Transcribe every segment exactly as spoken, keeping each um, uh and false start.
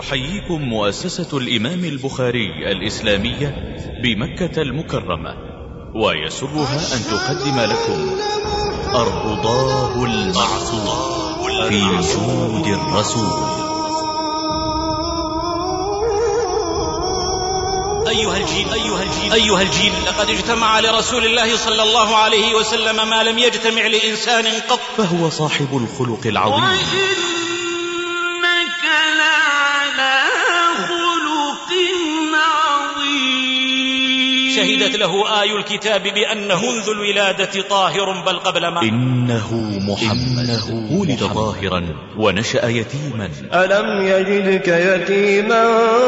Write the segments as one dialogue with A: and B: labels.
A: تحييكم مؤسسة الإمام البخاري الإسلامية بمكة المكرمة، ويسرها أن تقدم لكم الرضاب المعصوم في وجود الرسول.
B: أيها الجيل أيها الجيل أيها الجيل لقد اجتمع لرسول الله صلى الله عليه وسلم ما لم يجتمع لإنسان قط،
A: فهو صاحب الخلق العظيم،
B: وإنك لعلى خلق عظيم. شهدت له آي الكتاب بأنه منذ الولادة طاهر، بل قبل ما
A: إنه محمد ولد طاهرا ونشأ يتيما.
C: ألم يجدك يتيما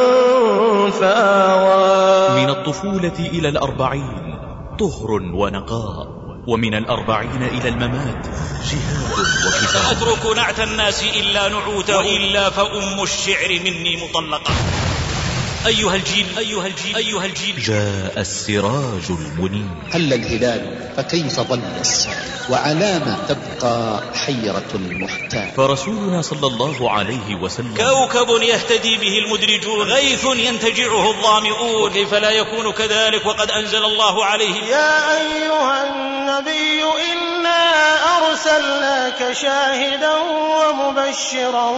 C: فآوى.
A: من الطفولة إلى الأربعين طهر ونقاء، ومن الأربعين إلى الممات جهاد وكفاح.
B: أترك نعت الناس إلا نعوته، وإلا فأم الشعر مني مطلقة. أيها الجيل أيها الجيل أيها الجيل
A: جاء السراج المنير.
D: هل الهلال فكيف ظل، وعلامة تبقى حيرة المحتاج.
A: فرسولنا صلى الله عليه وسلم
B: كوكب يهتدي به المدرجون، غيث ينتجعه الظامئون، كيف لا يكون كذلك وقد أنزل الله عليه:
C: يا أيها النبي إنا أرسلناك شاهدا ومبشرا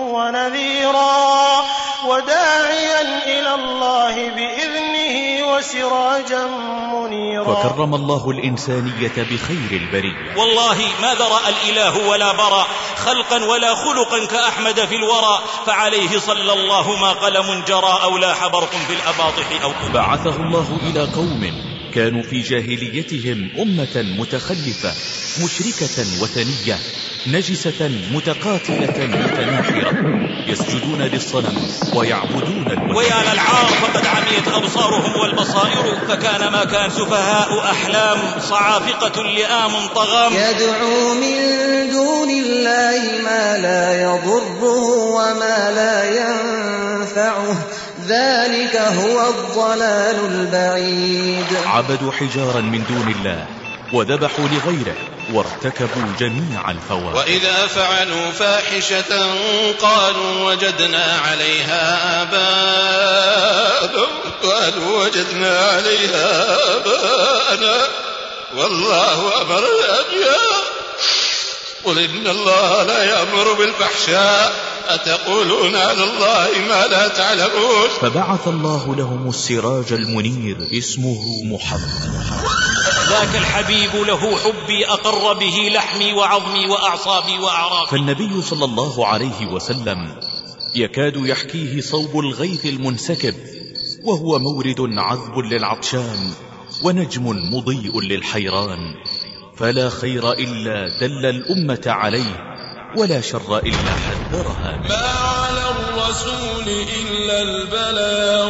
C: ونذيرا وداعيا إلى الله بإذنه وسراجا منيرا.
A: فكرم الله الإنسانية بخير البرية.
B: والله ما ذرأ الإله ولا برى خلقا ولا خلقا كأحمد في الورى، فعليه صلى الله ما قلم جرى أو لاح برق في الأباطح أو كل.
A: بعثه الله إلى قوم كانوا في جاهليتهم أمة متخلفة مشركة وثنية نجسة متقاتلة متناحرة، يسجدون للصنم ويعبدون الوثن.
B: ويا للعار فقد عميت أبصارهم والبصائر، فكان ما كان سفهاء أحلام صعافقة لئام طغام.
E: يدعو من دون الله ما لا يضره وما لا ينفعه، ذلك هو الضلال البعيد.
A: عبدوا حجارا من دون الله وذبحوا لغيره وارتكبوا جميع الفواحش.
F: وإذا فعلوا فاحشة قالوا وجدنا عليها آباءنا قالوا وجدنا عليها آباءنا والله أمرنا بها قل إن الله لا يأمر بالفحشاء أتقولون على الله ما لا تعلمون.
A: فبعث الله لهم السراج المنير اسمه محمد.
B: ذاك الحبيب له حبي أقر به لحمي وعظمي وأعصابي وأعراضي.
A: فالنبي صلى الله عليه وسلم يكاد يحكيه صوب الغيث المنسكب، وهو مورد عذب للعطشان ونجم مضيء للحيران، فلا خير إلا دل الأمة عليه ولا شر إلا حذرها منه.
G: ما على الرسول إلا البلاغ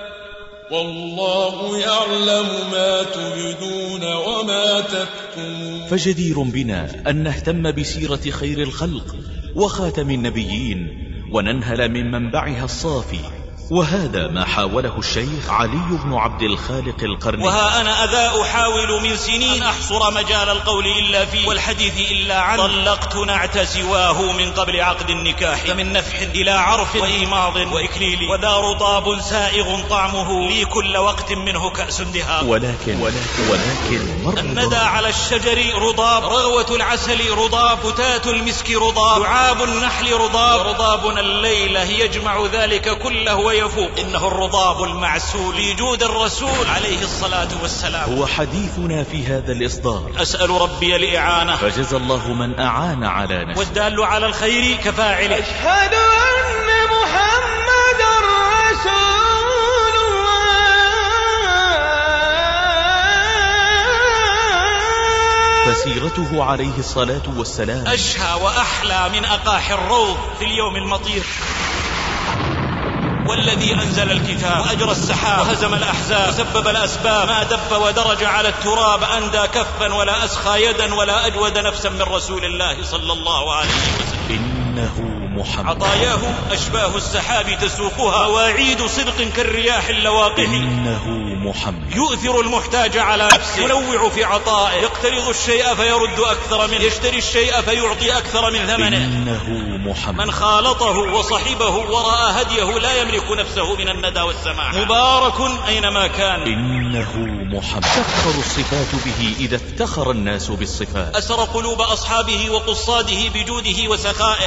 G: والله يعلم ما تبدون وما تكتمون.
A: فجدير بنا أن نهتم بسيرة خير الخلق وخاتم النبيين وننهل من منبعها الصافي، وهذا ما حاوله الشيخ علي بن عبد الخالق القرني.
B: وها أنا أذا أحاول من سنين أحصر مجال القول إلا فيه والحديث إلا عنه. طلقت نعت سواه من قبل عقد النكاح، فمن نفح إلى عرف وإيماض وإكليل، وذا رطاب سائغ طعمه لي كل وقت منه كأس دهاق.
A: ولكن ولكن ولكن
B: الندى على الشجر رضاب، رغوة العسل رضاب، فتاة المسك رضاب، لعاب النحل رضاب، ورضابنا الليلة يجمع ذلك كله ويفوق. إنه الرضاب المعسول لجود الرسول عليه الصلاة والسلام.
A: هو حديثنا في هذا الإصدار.
B: أسأل ربي الإعانة،
A: فجزى الله من أعان على نفسه،
B: والدال على الخير كفاعله.
C: أشهد أن محمد رسول الله.
A: فسيرته عليه الصلاة والسلام
B: أشهى وأحلى من أقاح الروض في اليوم المطير. والذي أنزل الكتاب وأجرى السحاب وهزم الأحزاب وسبب الأسباب، ما دب ودرج على التراب أندى كفا ولا أسخى يدا ولا أجود نفسا من رسول الله صلى الله عليه وسلم.
A: إنه محمد.
B: عطاياه أشباه السحاب تسوقها، مواعيد صدق كالرياح اللواقح.
A: إنه محمد.
B: يؤثر المحتاج على نفسه، ينوع في عطائه، يقترض الشيء فيرد أكثر منه، يشتري الشيء فيعطي أكثر من ثمنه.
A: إنه محمد.
B: من خالطه وصحبه ورأى هديه لا يملك نفسه من الندى والسماح. مبارك أينما كان.
A: إنه محمد. تفخر الصفات به إذا افتخر الناس بالصفات.
B: أسر قلوب أصحابه وقصاده بجوده وسخائه.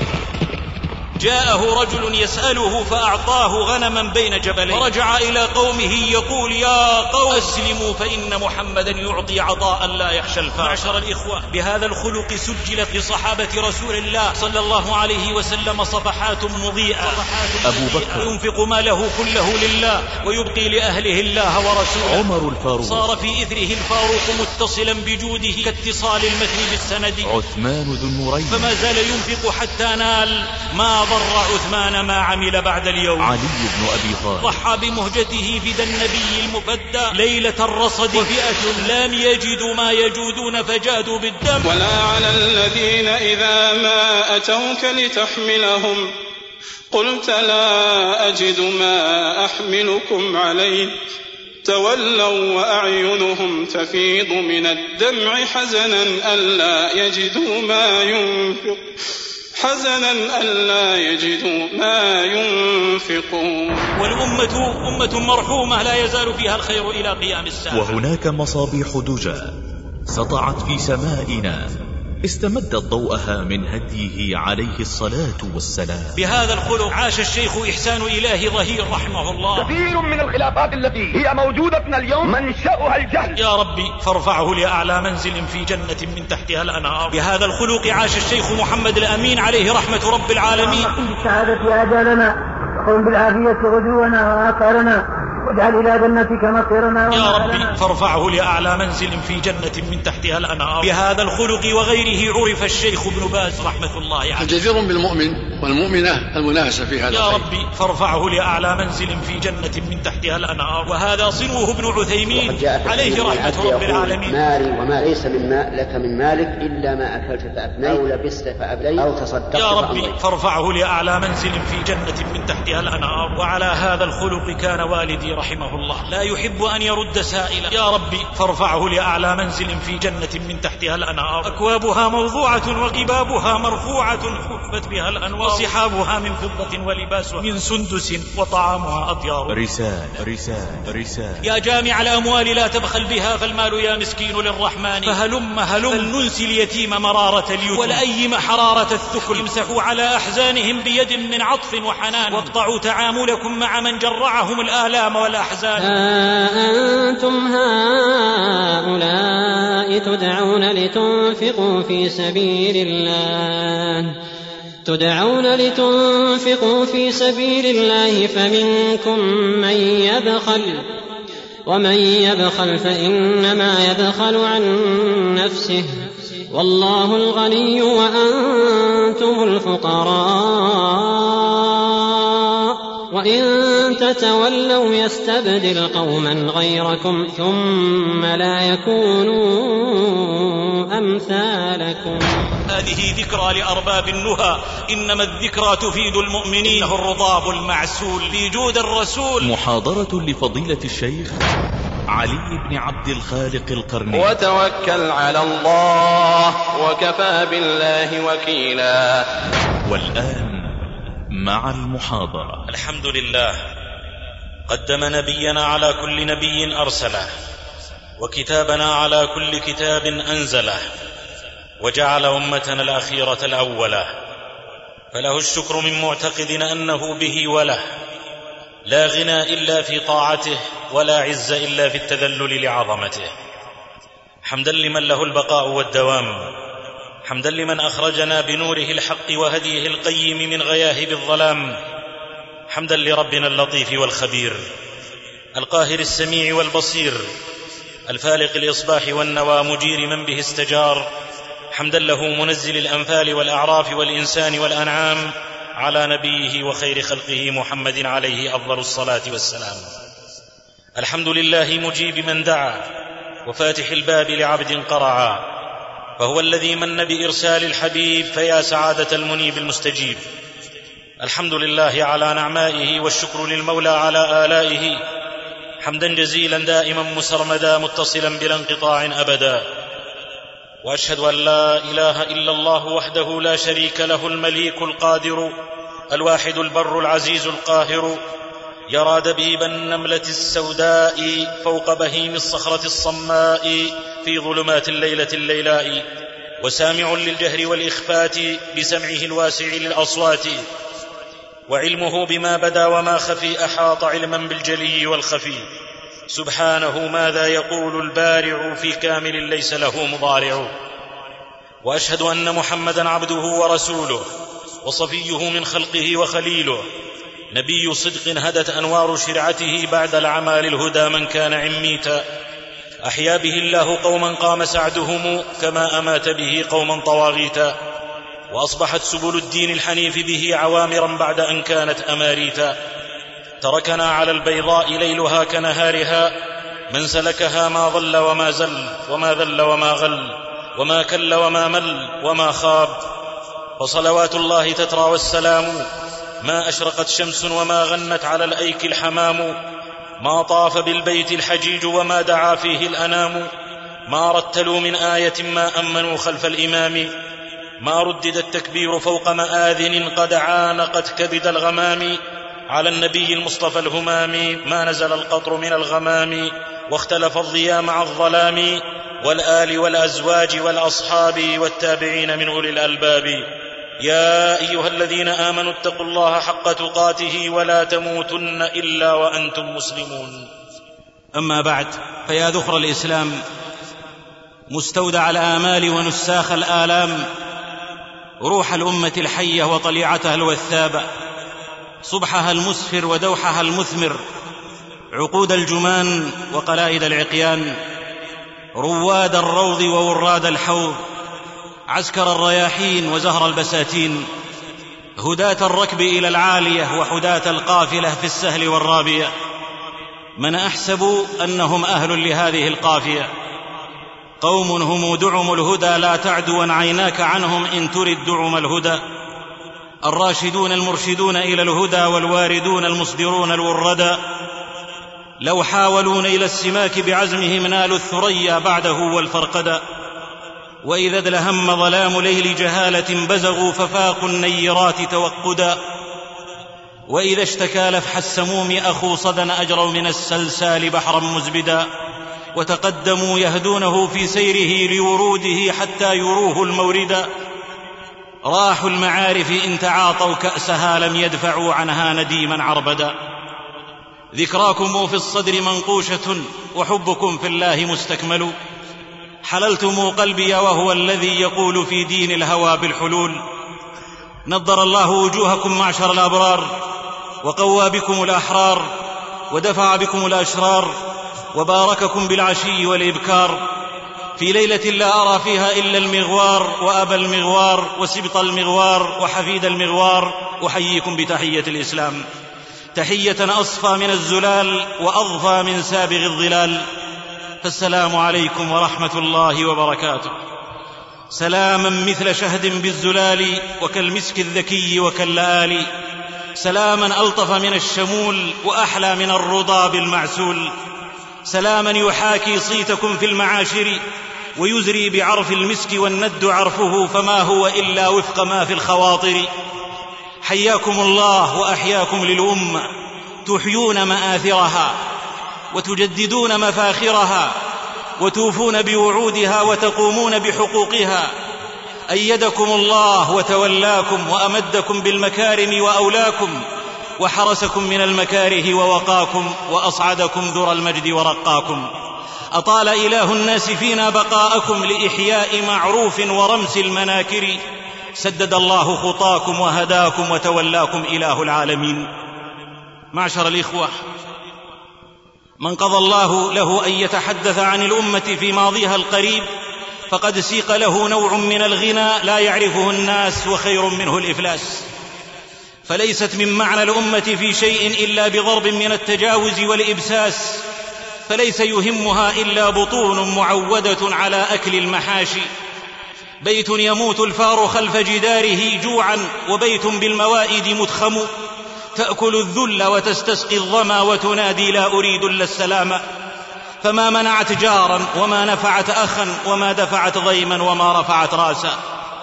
B: جاءه رجل يسأله فأعطاه غنما بين جبلين، فرجع إلى قومه يقول يا قوم أسلموا فإن محمدا يعطي عطاء لا يخشى الفاقة. معشر الإخوة، بهذا الخلق سجلت لصحابة رسول الله صلى الله عليه وسلم صفحات مضيئة.
A: أبو بكر
B: ينفق ماله كله لله ويبقي لأهله الله ورسوله.
A: عمر الفاروق
B: صار في إثره الفاروق متصلا بجوده كاتصال المتن بالسند.
A: عثمان ذو النورين
B: فما زال ينفق حتى نال ما ضر عثمان ما عمل بعد اليوم.
A: علي بن أبي طالب
B: ضحى بمهجته فدى النبي المفدى ليلة الرصد، وفئة لم يجدوا ما يجودون فجادوا بالدم.
F: ولا على الذين إذا ما أتوك لتحملهم قلت لا أجد ما أحملكم عليه تولوا وأعينهم تفيض من الدمع حزنا ألا يجدوا ما ينفق حزنا ألا يجدوا ما ينفقون.
B: والأمة أمة مرحومة لا يزال فيها الخير إلى قيام الساعة.
A: وهناك مصابيح دجى سطعت في سمائنا استمدت ضوءها من هديه عليه الصلاة والسلام.
B: بهذا الخلق عاش الشيخ إحسان إلهي ظهير رحمه الله.
H: كثير من الخلافات التي هي موجودة اليوم منشأها الجهل.
B: يا ربي فارفعه لأعلى منزل في جنة من تحتها الأنهار. بهذا الخلق عاش الشيخ محمد الأمين عليه رحمة رب العالمين.
I: بالسعادة آجالنا وقم بالعافية غدونا وآثارنا واجعل إلى جنتك مصيرنا.
B: يا ربي فارفعه لأعلى منزل في جنة من تحتها الأنهار. بهذا الخلق وغيره عرف الشيخ ابن باز رحمة الله عليه.
J: جدير بالمؤمن والمؤمنة المنافسة في هذا.
B: يا ربي فارفعه لأعلى منزل في جنة من تحتها الأنهار. وهذا صنوه ابن عثيمين عليه رحمة رب العالمين.
K: مالي وما ليس من ما لك من مالك إلا ما أكلت فأفنيت أو لبست فأبليت أو تصدقت.
B: يا ربي فارفعه لأعلى منزل في جنة من تحتها الأنهار. وعلى هذا الخلق كان والدي رحمه الله لا يحب أن يرد سائلا. يا ربي فارفعه لأعلى منزل في جنة من تحتها الأنهار. أكوابها موضوعة وقبابها مرفوعة خفت بها الأنوار. صحابها من فضة ولباسها من سندس وطعامها أطيار.
A: رسالة رسالة رسالة.
B: يا جامع الأموال لا تبخل بها فالمال يا مسكين للرحمن. فهلم هلم فلننسي اليتيم مرارة اليتم ولأيم حرارة الثكل. امسحوا على أحزانهم بيد من عطف وحنان واقطعوا تعاملكم مع من جرعهم الآلام والأحزان.
L: ها أنتم هؤلاء تدعون لتنفقوا في سبيل الله تدعون لتنفقوا في سبيل الله فمنكم من يبخل ومن يبخل فإنما يبخل عن نفسه والله الغني وأنتم الفقراء وإن تتولوا يستبدل قوما غيركم ثم لا يكونوا أمثالكم.
B: هذه ذكرى لأرباب النهى، إنما الذكرى تفيد المؤمنين. الرضاب المعسول في جود الرسول.
A: محاضرة لفضيلة الشيخ علي بن عبد الخالق القرني.
M: وتوكل على الله وكفى بالله وكيلا.
A: والآن مع المحاضرة.
B: الحمد لله قدم نبينا على كل نبي أرسله وكتابنا على كل كتاب أنزله وجعل أمتنا الأخيرة الأولى، فله الشكر من معتقد أنه به وله، لا غنى إلا في طاعته ولا عز إلا في التذلل لعظمته. حمدا لمن له البقاء والدوام، حمدا لمن أخرجنا بنوره الحق وهديه القيم من غياهب الظلام، حمدا لربنا اللطيف والخبير القاهر السميع والبصير الفالق الإصباح والنوى مجير من به استجار، حمدا له منزل الأنفال والأعراف والإنسان والأنعام على نبيه وخير خلقه محمد عليه أفضل الصلاة والسلام. الحمد لله مجيب من دعا وفاتح الباب لعبد قرعا، فهو الذي من بإرسال الحبيب، فيا سعادة المنيب المستجيب. الحمد لله على نعمائه، والشكر للمولى على آلائه، حمدا جزيلا دائما مسرمدا متصلا بلا انقطاع أبدا. وأشهد أن لا إله إلا الله وحده لا شريك له، المليك القادر الواحد البر العزيز القاهر، يرى دبيب النملة السوداء فوق بهيم الصخرة الصماء في ظلمات الليلة الليلاء، وسامع للجهر والإخفات بسمعه الواسع للأصوات، وعلمه بما بدا وما خفي أحاط علما بالجلي والخفي. سبحانه ماذا يقول البارع في كامل ليس له مضارع. وأشهد أن محمدا عبده ورسوله، وصفيه من خلقه وخليله، نبي صدق هدت أنوار شرعته بعد العمى للهدى من كان عميتا. أحيا به الله قوما قام سعدهم، كما أمات به قوما طواغيتا، وأصبحت سبل الدين الحنيف به عوامرا بعد أن كانت أماريتا. تركنا على البيضاء ليلها كنهارها، من سلكها ما ضل وما زل، وما ذل وما غل، وما كل وما مل وما خاب. فصلوات الله تترى والسلام، ما أشرقت شمس وما غنت على الأيك الحمام، ما طاف بالبيت الحجيج وما دعا فيه الأنام، ما رتلوا من آية ما أمنوا خلف الإمام، ما ردد التكبير فوق مآذن قد عانقت كبد الغمام. على النبي المصطفى الهمام ما نزل القطر من الغمام، واختلف الضياء مع الظلام، والآل والأزواج والأصحاب والتابعين من أولي الألباب. يا أيها الذين آمنوا اتقوا الله حق تقاته ولا تموتن إلا وأنتم مسلمون.
N: أما بعد، فيا ذخر الإسلام، مستودع الآمال ونساخ الآلام، روح الأمة الحية وطليعتها الوثابة، صبحها المسفر ودوحها المثمر، عقود الجمان وقلائد العقيان، رواد الروض ووراد الحوض، عسكر الرياحين وزهر البساتين، هداة الركب إلى العالية وحداة القافلة في السهل والرابية، من أحسب أنهم أهل لهذه القافية، قوم هم دعم الهدى لا تعدوا عيناك عنهم إن ترد دعم الهدى، الراشدون المرشدون إلى الهدى والواردون المصدرون الوردا، لو حاولوا نيل السماك بعزمهم نالوا الثريا بعده والفرقدا، وإذا ادلهم ظلام ليل جهالة بزغوا ففاقوا النيرات توقدا، وإذا اشتكى لفح السموم أخو صدى أجروا من السلسال بحرا مزبدا، وتقدموا يهدونه في سيره لوروده حتى يروه الموردا، راحوا المعارف إن تعاطوا كأسها لم يدفعوا عنها نديما عربدا، ذكراكم في الصدر منقوشة وحبكم في الله مستكمل، حللتم قلبي وهو الذي يقول في دين الهوى بالحلول، نضر الله وجوهكم معشر الأبرار، وقوى بكم الأحرار، ودفع بكم الأشرار، وبارككم بالعشي والإبكار، في ليلة لا أرى فيها إلا المغوار وأبا المغوار وسبط المغوار وحفيد المغوار، أحييكم بتحية الإسلام، تحية أصفى من الزلال وأضفى من سابغ الظلال، فالسلام عليكم ورحمة الله وبركاته. سلاما مثل شهد بالزلال وكالمسك الذكي وكاللآل، سلاما ألطف من الشمول وأحلى من الرضا بالمعسول، سلاما يحاكي صيتكم في المعاشر ويزري بعرف المسك والند عرفه فما هو إلا وفق ما في الخواطر. حياكم الله وأحياكم للأمة، تحيون مآثرها وتجددون مفاخرها وتوفون بوعودها وتقومون بحقوقها. أيدكم الله وتولاكم وأمدكم بالمكارم وأولاكم، وحرسكم من المكاره ووقاكم، وأصعدكم ذرى المجد ورقاكم. أطال إله الناس فينا بقاءكم لإحياء معروف ورمس المناكر، سدد الله خطاكم وهداكم وتولاكم إله العالمين. معشر الإخوة، من قضى الله له أن يتحدث عن الأمة في ماضيها القريب فقد سيق له نوع من الغنى لا يعرفه الناس، وخير منه الإفلاس، فليست من معنى الأمة في شيء إلا بضرب من التجاوز والإبساس، فليس يهمها إلا بطون معودة على أكل المحاشي، بيت يموت الفار خلف جداره جوعا، وبيت بالموائد متخم، تأكل الذل وتستسقي الظما وتنادي لا أريد إلا السلام. فما منعت جارا وما نفعت أخا وما دفعت ضيما وما رفعت راسا.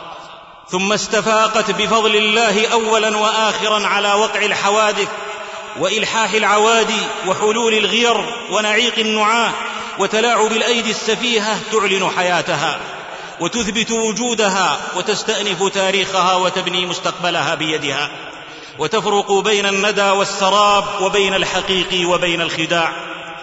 N: ثم استفاقت بفضل الله أولا وآخرا على وقع الحوادث وإلحاح العوادي وحلول الغير ونعيق النعاه وتلاعب الأيدي السفيهة، تعلن حياتها وتثبت وجودها وتستأنف تاريخها وتبني مستقبلها بيدها، وتفرق بين الندى والسراب وبين الحقيق وبين الخداع.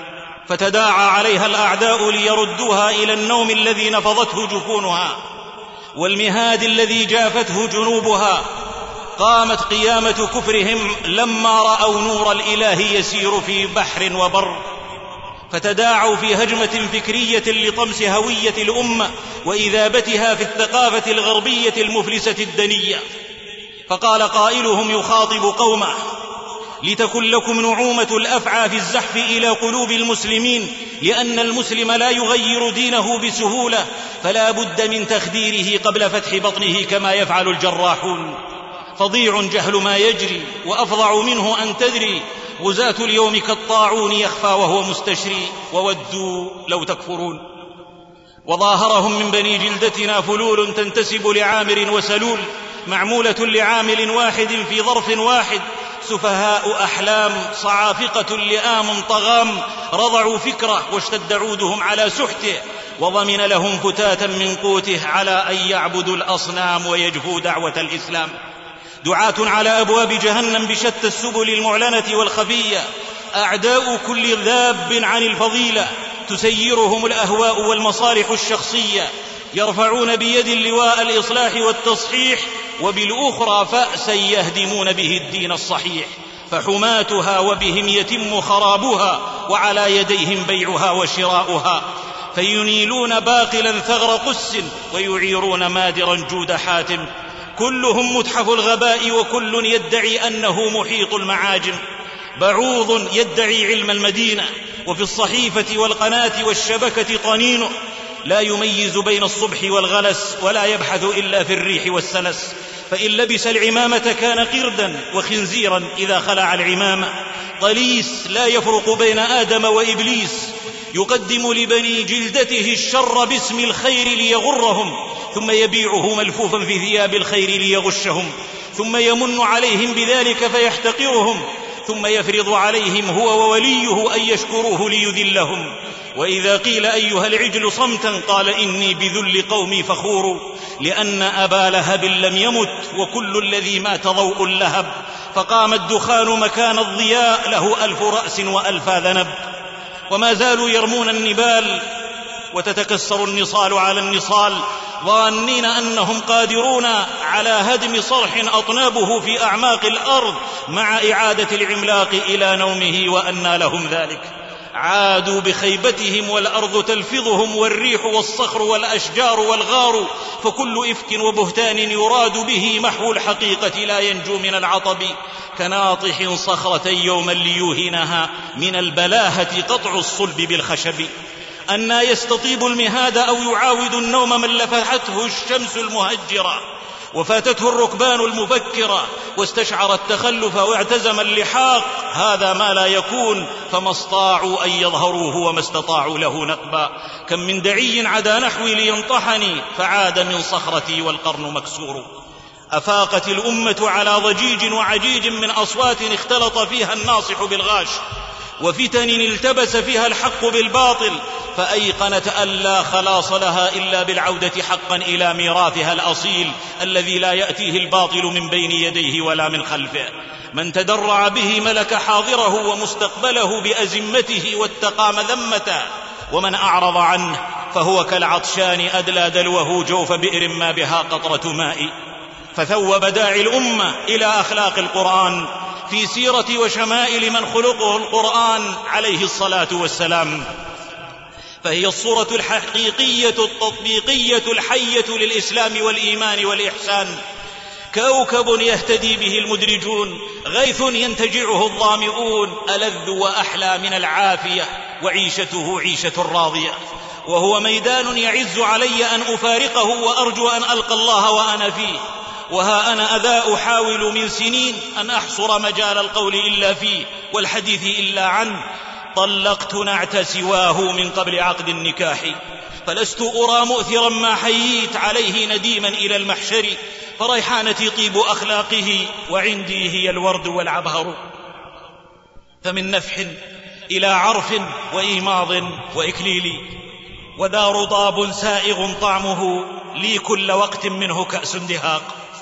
N: فتداعى عليها الأعداء ليردوها إلى النوم الذي نفضته جفونها والمهاد الذي جافته جنوبها. قامت قيامة كفرهم لما رأوا نور الإله يسير في بحر وبر، فتداعوا في هجمة فكرية لطمس هوية الأمة وإذابتها في الثقافة الغربية المفلسة الدنية. فقال قائلهم يخاطب قومه: لتكن لكم نعومة الأفعى في الزحف إلى قلوب المسلمين، لأن المسلم لا يغير دينه بسهولة، فلا بد من تخديره قبل فتح بطنه كما يفعل الجراحون. فظيع جهل ما يجري، وأفظع منه أن تدري غزاة اليوم كالطاعون يخفى وهو مستشري، وودوا لو تكفرون. وظاهرهم من بني جلدتنا فلول تنتسب لعامر وسلول، معمولة لعامل واحد في ظرف واحد، سفهاء أحلام صعافقة لئام طغام، رضعوا فكرة واشتد عودهم على سحته، وضمن لهم فتاتا من قوته على أن يعبدوا الأصنام ويجفوا دعوة الإسلام. دعاة على أبواب جهنم بشتى السبل المعلنة والخفية، أعداء كل ذاب عن الفضيلة، تسيرهم الأهواء والمصالح الشخصية، يرفعون بيد اللواء الإصلاح والتصحيح، وبالأخرى فأسا يهدمون به الدين الصحيح. فحماتها وبهم يتم خرابها، وعلى يديهم بيعها وشراؤها، فينيلون باقلا ثغر قس ويعيرون مادرا جود حاتم. كلهم متحف الغباء، وكل يدعي أنه محيط المعاجم. بعوض يدعي علم المدينة، وفي الصحيفة والقناة والشبكة طنينه، لا يميز بين الصبح والغلس، ولا يبحث إلا في الريح والسلس. فإن لبس العمامة كان قردا، وخنزيرا إذا خلع العمامة. طليس لا يفرق بين آدم وإبليس، يقدم لبني جلدته الشر باسم الخير ليغرهم، ثم يبيعه ملفوفا في ثياب الخير ليغشهم، ثم يمن عليهم بذلك فيحتقرهم، ثم يفرض عليهم هو ووليه أن يشكروه ليذلهم. وإذا قيل أيها العجل صمتا قال إني بذل قومي فخور، لأن أبا لهب لم يمت وكل الذي مات ضوء اللهب، فقام الدخان مكان الضياء له ألف رأس وألف ذنب. وما زالوا يرمون النبال وتتكسر النصال على النصال، ظانين أنهم قادرون على هدم صرح أطنابه في أعماق الأرض مع إعادة العملاق إلى نومه، وأنى لهم ذلك. عادوا بخيبتهم والأرض تلفظهم، والريح والصخر والأشجار والغار، فكل إفك وبهتان يراد به محو الحقيقة لا ينجو من العطب. كناطح صخرة يوما ليوهنها، من البلاهة قطع الصلب بالخشب. أنى يستطيب المهاد أو يعاود النوم من لفحته الشمس المهجرة، وفاتته الركبان المفكرة، واستشعر التخلف واعتزم اللحاق. هذا ما لا يكون، فما استطاعوا أن يظهروه وما استطاعوا له نقبا. كم من دعي عدا نحوي لينطحني، فعاد من صخرتي والقرن مكسور. أفاقت الأمة على ضجيج وعجيج من أصوات اختلط فيها الناصح بالغاش، وفتن التبس فيها الحق بالباطل، فأيقنت أن لا خلاص لها إلا بالعودة حقا إلى ميراثها الأصيل الذي لا يأتيه الباطل من بين يديه ولا من خلفه. من تدرع به ملك حاضره ومستقبله بأزمته واتقى مذمته، ومن أعرض عنه فهو كالعطشان أدلى دلوه جوف بئر ما بها قطرة ماء. فثوب داعي الأمة إلى أخلاق القرآن في سيرة وشمائل من خلقه القرآن عليه الصلاة والسلام، فهي الصورة الحقيقية التطبيقية الحية للإسلام والإيمان والإحسان. كوكب يهتدي به المدرجون، غيث ينتجعه الظامئون، ألذ وأحلى من العافية، وعيشته عيشة راضية. وهو ميدان يعز علي أن أفارقه وأرجو أن ألقى الله وأنا فيه، وها أنا أذا أحاول من سنين أن أحصر مجال القول إلا فيه والحديث إلا عنه. طلقت نعت سواه من قبل عقد النكاح، فلست أرى مؤثرا ما حييت عليه نديما إلى المحشر، فريحانتي طيب أخلاقه وعندي هي الورد والعبهر. فمن نفح إلى عرف وإيماض وإكليل، وذا رضاب سائغ طعمه لي كل وقت منه كأس دهاق.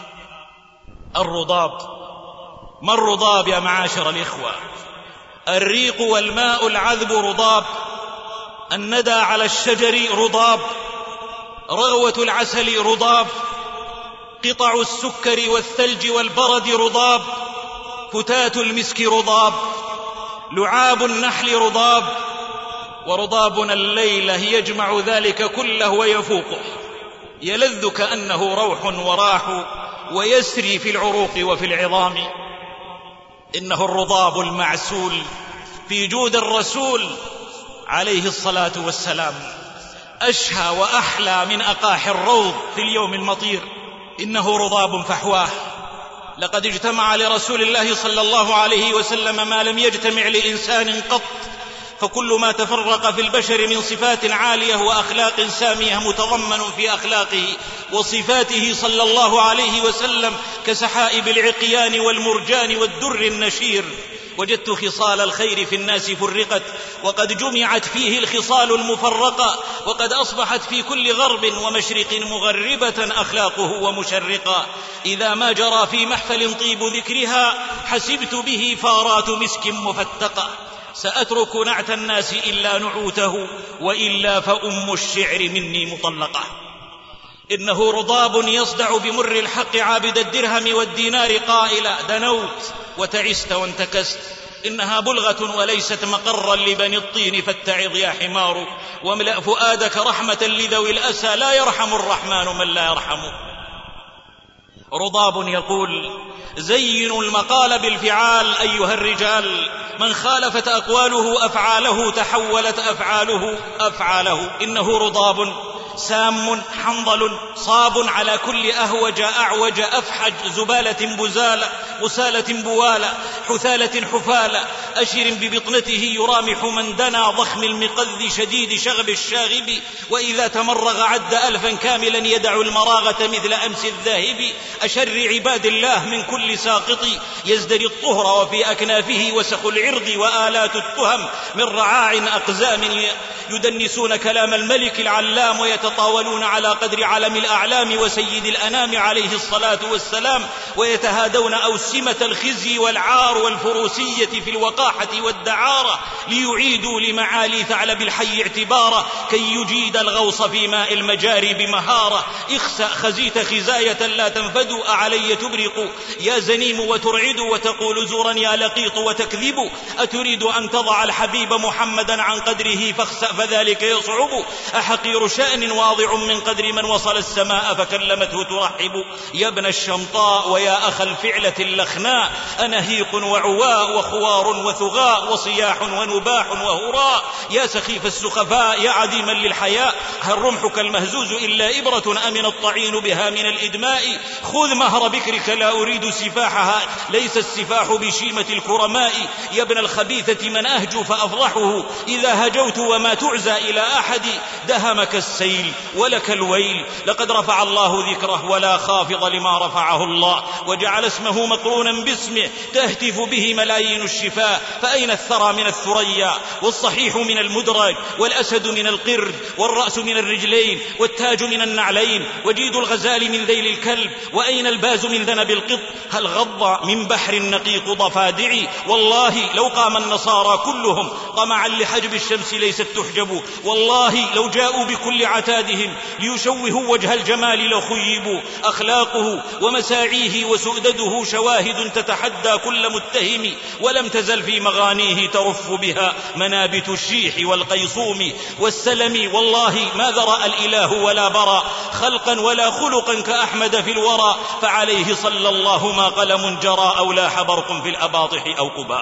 N: الرضاب، ما الرضاب يا معاشر الإخوة؟ الريق والماء العذب رضاب، الندى على الشجر رضاب، رغوة العسل رضاب، قطع السكر والثلج والبرد رضاب، فتات المسك رضاب، لعاب النحل رضاب. ورضابنا الليلة يجمع ذلك كله ويفوقه، يلذ كأنه روح وراح، ويسري في العروق وفي العظام. إنه الرضاب المعسول في جود الرسول عليه الصلاة والسلام، أشهى وأحلى من أقاح الروض في اليوم المطير. إنه رضاب فحواه، لقد اجتمع لرسول الله صلى الله عليه وسلم ما لم يجتمع لإنسان قط، فكل ما تفرق في البشر من صفات عالية وأخلاق سامية متضمن في أخلاقه وصفاته صلى الله عليه وسلم كسحائب العقيان والمرجان والدر النشير. وجدت خصال الخير في الناس فرقت، وقد جمعت فيه الخصال المفرقة، وقد أصبحت في كل غرب ومشرق مغربة أخلاقه ومشرقة. إذا ما جرى في محفل طيب ذكرها حسبت به فارات مسك مفتقة. سأترك نعت الناس إلا نعوته، وإلا فأم الشعر مني مطلقة. إنه رضاب يصدع بمر الحق عابد الدرهم والدينار قائلا دنوت وتعست وانتكست. إنها بلغة وليست مقرا لبني الطين، فاتعظ يا حمار، واملأ فؤادك رحمة لذوي الأسى، لا يرحم الرحمن من لا يرحمه. رضاب يقول زينوا المقال بالفعال أيها الرجال، من خالفت أقواله أفعاله تحولت أفعاله أفعاله. إنه رضاب سام حنظل صاب على كل أهوج أعوج أفحج، زبالة بزالة غسالة بوالة حثالة حفالة، أشر ببطنته يرامح من دنا، ضخم المقذ شديد شغب الشاغب، وإذا تمرغ عد ألفا كاملا يدع المراغة مثل أمس الذاهب. أشر عباد الله من كل ساقط يزدري الطهر، وفي أكنافه وسخ العرض وآلات التهم، من رعاع أقزام يدنسون كلام الملك العلام، ويتطاولون على قدر علم الأعلام وسيد الأنام عليه الصلاة والسلام، ويتهادون أوسمة الخزي والعار والفروسية في الوقاحة والدعارة، ليعيدوا لمعالي ثعلب الحي اعتبارا، كي يجيد الغوص في ماء المجاري بمهارة. اخسأ خزيت خزاية لا تنفد، أعلي تبرق يا زنيم وترعد، وتقول زورا يا لقيط وتكذب. أتريد أن تضع الحبيب محمدا عن قدره فاخسأ فذلك يصعب. أحقير شأن واضع من قدر من وصل السماء فكلمته ترحب. يا ابن الشمطاء ويا أخ الفعلة اللخناء، أنهيق وعواء وخوار وثغاء وصياح ونباح وهراء. يا سخيف السخفاء يا عديما للحياء، هل رمحك المهزوز إلا إبرة أمن الطعين بها من الإدماء؟ خذ مهر بكرك لا أريد سفاحها، ليس السفاح بشيمة الكرماء. يا ابن الخبيثة من أهجو فأفضحه، إذا هجوت وما تعزى إلى أحد. دهمك السيل ولك الويل، لقد رفع الله ذكره ولا خافض لما رفعه الله، وجعل اسمه مقرونا باسمه تهتف به ملايين الشفاء. فأين الثرى من الثريا، والصحيح من المدرج، والأسد من القرد، والرأس من الرجلين، والتاج من النعلين، وجيد الغزال من ذيل الكلب، وأين الباز من ذنب القط؟ هل غض من بحر نقيق ضفادعي؟ والله لو قام النصارى كلهم طمعا لحجب الشمس ليست تحجب، والله لو جاءوا بكل عتادهم ليشوهوا وجه الجمال لخيبوا. أخلاقه ومساعيه وسؤدده شواهد تتحدى كل متهم، ولم تزل في مغانيه ترف بها منابت الشيح والقيصوم والسلم. والله ما ذرأ الإله ولا برى خلقا ولا خلقا كأحمد في الورى، فعليه صلى الله ما قلم جرى أو لاح برق في الأباطح أو قباء.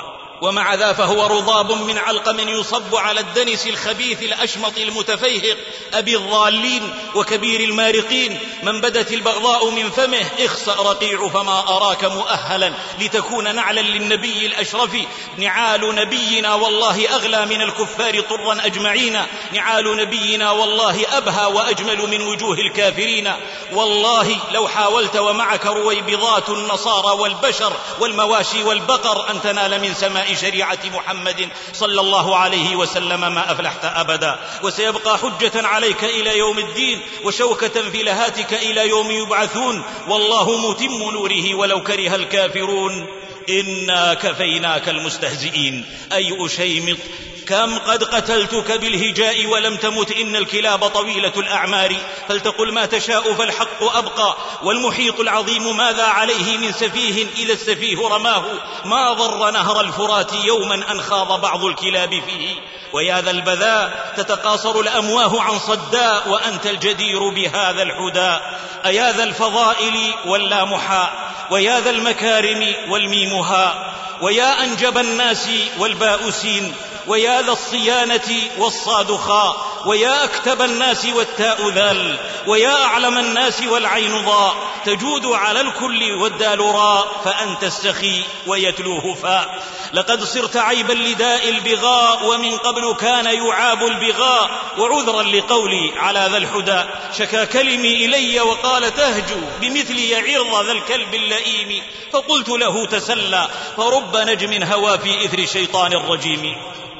N: ومع ذا فهو رضاب من علقم يصب على الدنس الخبيث الأشمط المتفيهق أبي الضالين وكبير المارقين. من بدت البغضاء من فمه اخسأ رقيع فما أراك مؤهلا لتكون نعلا للنبي الأشرف. نعال نبينا والله أغلى من الكفار طرا أجمعين، نعال نبينا والله أبهى وأجمل من وجوه الكافرين. والله لو حاولت ومعك رويبضات النصارى والبشر والمواشي والبقر أن تنال من سماء شريعة محمد صلى الله عليه وسلم ما أفلحت أبدا، وسيبقى حجة عليك إلى يوم الدين وشوكة في لهاتك إلى يوم يبعثون، والله متم نوره ولو كره الكافرون. إنا كفيناك المستهزئين. أي أشيمط كم قد قتلتك بالهجاء ولم تمت، إن الكلاب طويلة الأعمار، فلتقل ما تشاء فالحق أبقى. والمحيط العظيم ماذا عليه من سفيه إذا السفيه رماه، ما ضر نهر الفرات يوما أن خاض بعض الكلاب فيه. ويا ذا البذاء تتقاصر الأمواه عن صداء وأنت الجدير بهذا الحداء. أيا ذا الفضائل واللامحاء، ويا ذا المكارم والميمها، ويا أنجب الناس والباؤسين، ويا ذا الصيانة والصاد خاء، ويا أكتب الناس والتاء ذال، ويا أعلم الناس والعين ضاء، تجود على الكل والدال راء، فأنت السخي ويتلوه فاء. لقد صرت عيبا لداء البغاء ومن قبل كان يعاب البغاء. وعذرا لقولي على ذا الحدى شكا كلمي إلي وقال تهجو بمثلي عرض ذا الكلب اللئيم، فقلت له تسلى فرب نجم هوى في إثر شيطان الرجيم.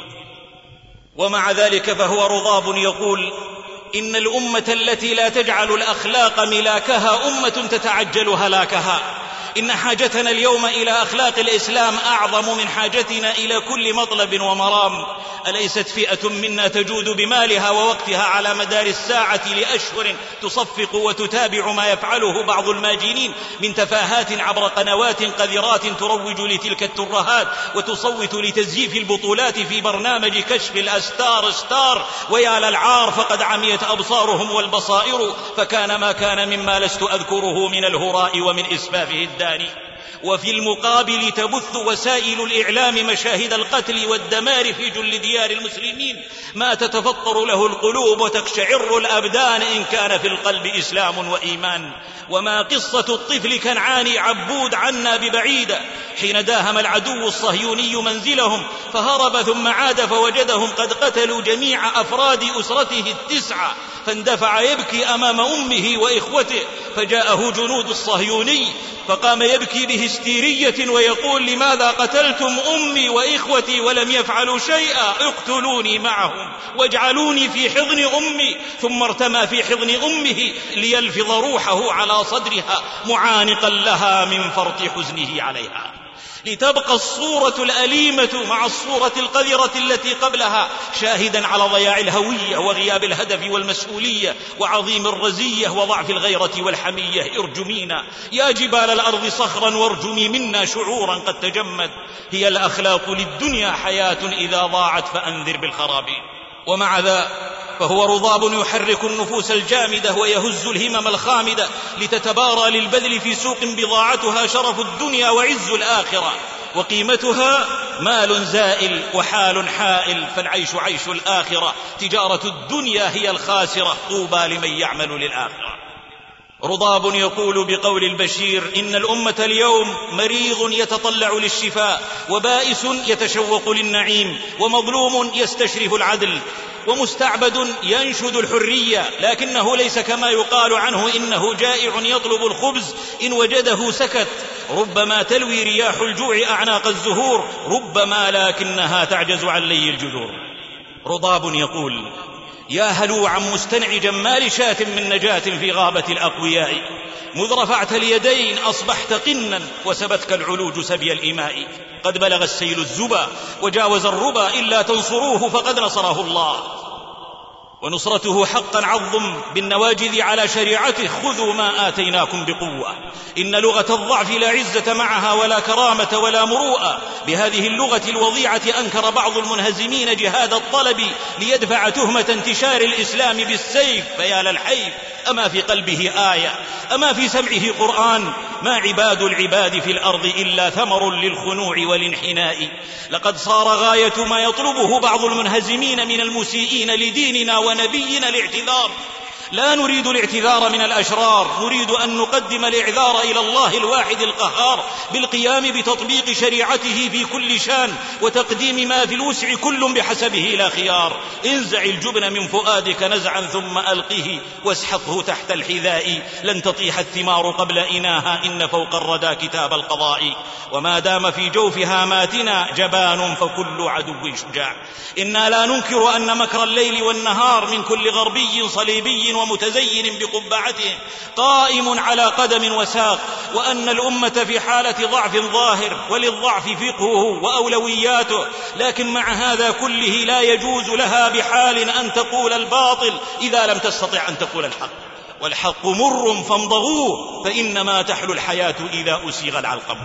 N: ومع ذلك فهو رضاب يقول إن الأمة التي لا تجعل الأخلاق ملاكها أمة تتعجل هلاكها. إن حاجتنا اليوم إلى أخلاق الإسلام أعظم من حاجتنا إلى كل مطلب ومرام. أليست فئة منا تجود بمالها ووقتها على مدار الساعة لأشهر تصفق وتتابع ما يفعله بعض الماجنين من تفاهات عبر قنوات قذرات تروج لتلك الترهات وتصوت لتزييف البطولات في برنامج كشف الأستار ستار. ويا للعار فقد عميت أبصارهم والبصائر، فكان ما كان مما لست أذكره من الهراء ومن إسفافه الداني. وفي المقابل تبث وسائل الإعلام مشاهد القتل والدمار في جل ديار المسلمين، ما تتفطر له القلوب وتقشعر الأبدان إن كان في القلب إسلام وإيمان. وما قصة الطفل كنعان عبود عنا ببعيدة حين داهم العدو الصهيوني منزلهم فهرب ثم عاد فوجدهم قد قتلوا جميع أفراد أسرته التسعة، فاندفع يبكي أمام أمه وإخوته، فجاءه جنود الصهيوني فقام يبكي بهستيرية ويقول لماذا قتلتم أمي وإخوتي ولم يفعلوا شيئا، اقتلوني معهم واجعلوني في حضن أمي. ثم ارتمى في حضن أمه ليلفظ روحه على صدرها معانقا لها من فرط حزنه عليها، لتبقى الصورة الأليمة مع الصورة القذرة التي قبلها شاهدا على ضياع الهوية وغياب الهدف والمسؤولية وعظيم الرزية وضعف الغيرة والحمية. ارجمينا يا جبال الأرض صخرا وارجمي منا شعورا قد تجمد، هي الأخلاق للدنيا حياة إذا ضاعت فأنذر بالخراب. ومع ذا فهو رضاب يحرك النفوس الجامدة ويهز الهمم الخامدة لتتبارى للبذل في سوق بضاعتها شرف الدنيا وعز الآخرة، وقيمتها مال زائل وحال حائل، فالعيش عيش الآخرة، تجارة الدنيا هي الخاسرة، طوبى لمن يعمل للآخرة. رضاب يقول بقول البشير إن الأمة اليوم مريض يتطلع للشفاء، وبائس يتشوق للنعيم، ومظلوم يستشرف العدل، ومستعبد ينشد الحرية، لكنه ليس كما يقال عنه إنه جائع يطلب الخبز إن وجده سكت. ربما تلوي رياح الجوع أعناق الزهور، ربما لكنها تعجز عن لي الجذور. رضاب يقول يا هلوعا مستنعجا ما لشاة من نجاة في غابة الأقوياء، مذ رفعت اليدين أصبحت قنا وسبتك العلوج سبي الإماء، قد بلغ السيل الزبا وجاوز الربا إلا تنصروه فقد نصره الله، ونصرته حقا عظم بالنواجذ على شريعته، خذوا ما آتيناكم بقوة. إن لغة الضعف لا عزة معها ولا كرامة ولا مروءة. بهذه اللغة الوضيعة أنكر بعض المنهزمين جهاد الطلب ليدفع تهمة انتشار الإسلام بالسيف، فيا للحيف، أما في قلبه آية، أما في سمعه قرآن،
B: ما عباد العباد في الأرض إلا ثمر للخنوع والانحناء. لقد صار غاية ما يطلبه بعض المنهزمين من المسيئين لديننا ونبينا الاعتذار. لا نريد الاعتذار من الأشرار، نريد أن نقدم الاعذار إلى الله الواحد القهار بالقيام بتطبيق شريعته في كل شان وتقديم ما في الوسع كل بحسبه لا خيار. انزع الجبن من فؤادك نزعا ثم ألقه واسحقه تحت الحذاء، لن تطيح الثمار قبل إناها إن فوق الردى كتاب القضاء. وما دام في جوف هاماتنا جبان فكل عدو شجاع. إنا لا ننكر أن مكر الليل والنهار من كل غربي صليبي ومتزين بقبعته قائم على قدم وساق، وأن الأمة في حالة ضعف ظاهر وللضعف فقهه وأولوياته، لكن مع هذا كله لا يجوز لها بحال أن تقول الباطل إذا لم تستطع أن تقول الحق. والحق مر فامضغوه فإنما تحلو الحياة إذا أسيغ العلقم.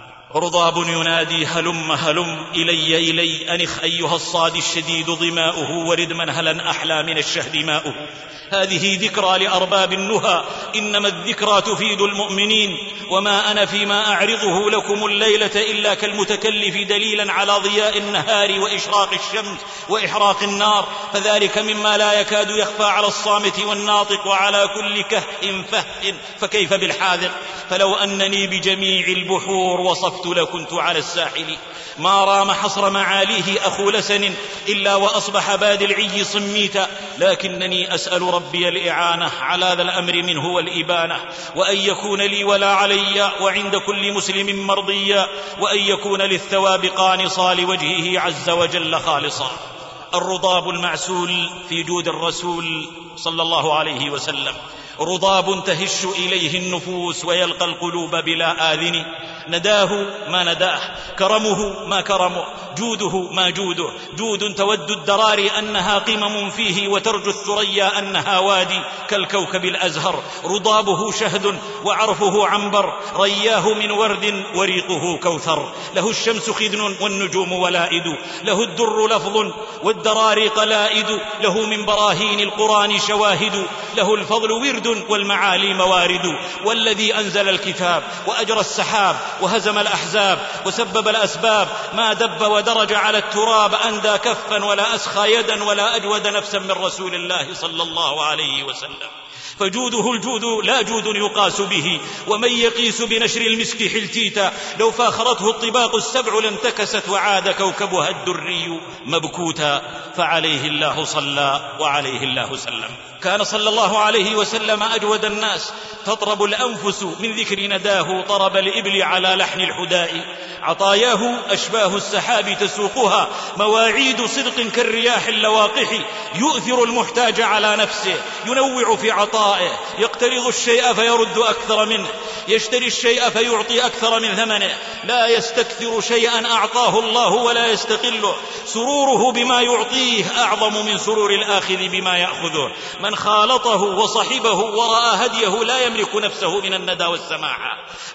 B: رضاب ينادي هلم هلم إلي إلي أنخ أيها الصاد الشديد ظماؤه ورد منهلا أحلى من الشهد ماؤه. هذه ذكرى لأرباب النهى، إنما الذكرى تفيد المؤمنين. وما أنا فيما أعرضه لكم الليلة إلا كالمتكلف دليلا على ضياء النهار وإشراق الشمس وإحراق النار، فذلك مما لا يكاد يخفى على الصامت والناطق وعلى كل كهء فهء، فكيف بالحاذق؟ فلو أنني بجميع البحور وصفت لكنت على الساحل. ما رام حصر معاليه أخو لسن إلا وأصبح باد العي صميتا، لكنني أسأل ربي الإعانة على ذا الأمر منه والإبانة، وأن يكون لي ولا علي وعند كل مسلم مرضيا، وأن يكون للثواب قانصا لوجهه عز وجل خالصا. الرضاب المعسول في جود الرسول صلى الله عليه وسلم، رضاب تهش إليه النفوس ويلقى القلوب بلا آذن. نداه ما نداه، كرمه ما كرمه، جوده ما جوده. جود تود الدراري أنها قمم فيه، وترجو الثريا أنها وادي كالكوكب الأزهر. رضابه شهد وعرفه عنبر، رياه من ورد وريقه كوثر. له الشمس خدن والنجوم ولائد، له الدر لفظ والدراري قلائد. له من براهين القرآن شواهد، له الفضل ورد والمعالي موارد. والذي أنزل الكتاب وأجرى السحاب وهزم الأحزاب وسبب الأسباب، ما دب ودرج على التراب أندى كفا ولا أسخى يدا ولا أجود نفسا من رسول الله صلى الله عليه وسلم. فجوده الجود لا جود يقاس به، ومن يقيس بنشر المسك حلتيتا. لو فاخرته الطباق السبع لانتكست وعاد كوكبها الدري مبكوتا. فعليه الله صلى وعليه الله سلم. كان صلى الله عليه وسلم أجود الناس، تطرب الأنفس من ذكر نداه طرب الإبل على لحن الحداء. عطاياه أشباه السحاب تسوقها، مواعيد صدق كالرياح اللواقح. يؤثر المحتاج على نفسه، ينوع في عطائه، يقترض الشيء فيرد أكثر منه، يشتري الشيء فيعطي أكثر من ثمنه. لا يستكثر شيئا أعطاه الله ولا يستقله. سروره بما يعطيه أعظم من سرور الآخذ بما يأخذه. من خالطه وصحبه ورأى هديه لا يملك نفسه من الندى والسماحة.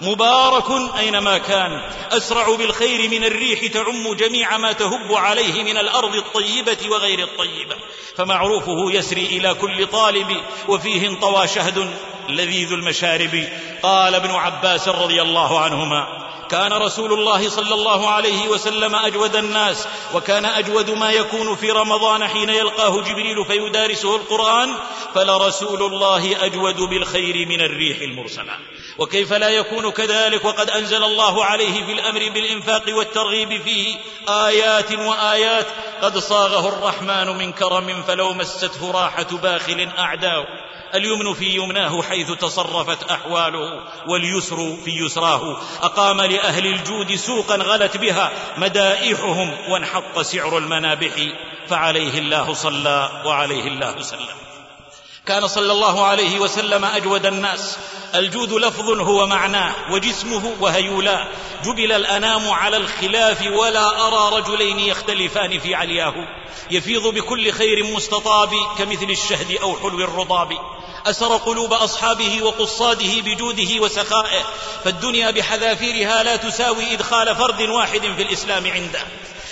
B: مبارك أينما كان، أسرع بالخير من الريح تعم جميع ما تهب عليه من الأرض الطيبة وغير الطيبة. فمعروفه يسري إلى كل طالب، وفيه انطوى شهد لذيذ المشارب. قال ابن عباس رضي الله عنهما: كان رسول الله صلى الله عليه وسلم أجود الناس، وكان أجود ما يكون في رمضان حين يلقاه جبريل فيدارسه القرآن. فلرسول الله أجود بالخير من الريح المرسلة. وكيف لا يكون كذلك وقد أنزل الله عليه في الأمر بالإنفاق والترغيب فيه آيات وآيات قد صاغه الرحمن من كرم، فلو مسته راحة باخل أعداه. اليمن في يمناه حيث تصرفت أحواله، واليسر في يسراه. أقام لأهل الجود سوقا غلت بها مدائحهم، وانحط سعر المنابح. فعليه الله صلى وعليه الله سلم. كان صلى الله عليه وسلم أجود الناس. الجود لفظ هو معناه، وجسمه وهيولاه. جبل الأنام على الخلاف، ولا أرى رجلين يختلفان في علياه. يفيض بكل خير مستطاب كمثل الشهد أو حلو الرضاب. أسر قلوب أصحابه وقصاده بجوده وسخائه، فالدنيا بحذافيرها لا تساوي إدخال فرد واحد في الإسلام عنده.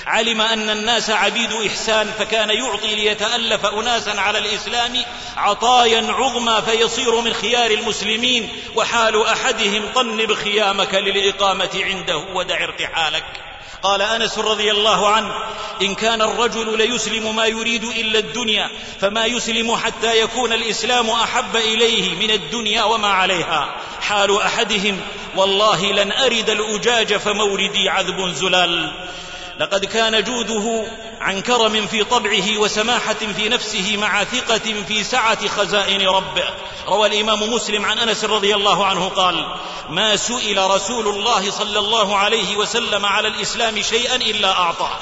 N: علم أن الناس عبيد إحسان فكان يعطي ليتألف أناسا على الإسلام عطايا عظمى فيصير من خيار المسلمين، وحال أحدهم طنب خيامك للإقامة عنده ودع ارتحالك. قال أنس رضي الله عنه: إن كان الرجل ليسلم ما يريد إلا الدنيا فما يسلم حتى يكون الإسلام أحب إليه من الدنيا وما عليها. حال أحدهم: والله لن أرد الأجاج فموردي عذب زلال. لقد كان جوده عن كرم في طبعه وسماحة في نفسه مع ثقة في سعة خزائن ربه. روى الإمام مسلم عن أنس رضي الله عنه قال: ما سئل رسول الله صلى الله عليه وسلم على الإسلام شيئا إلا أعطاه.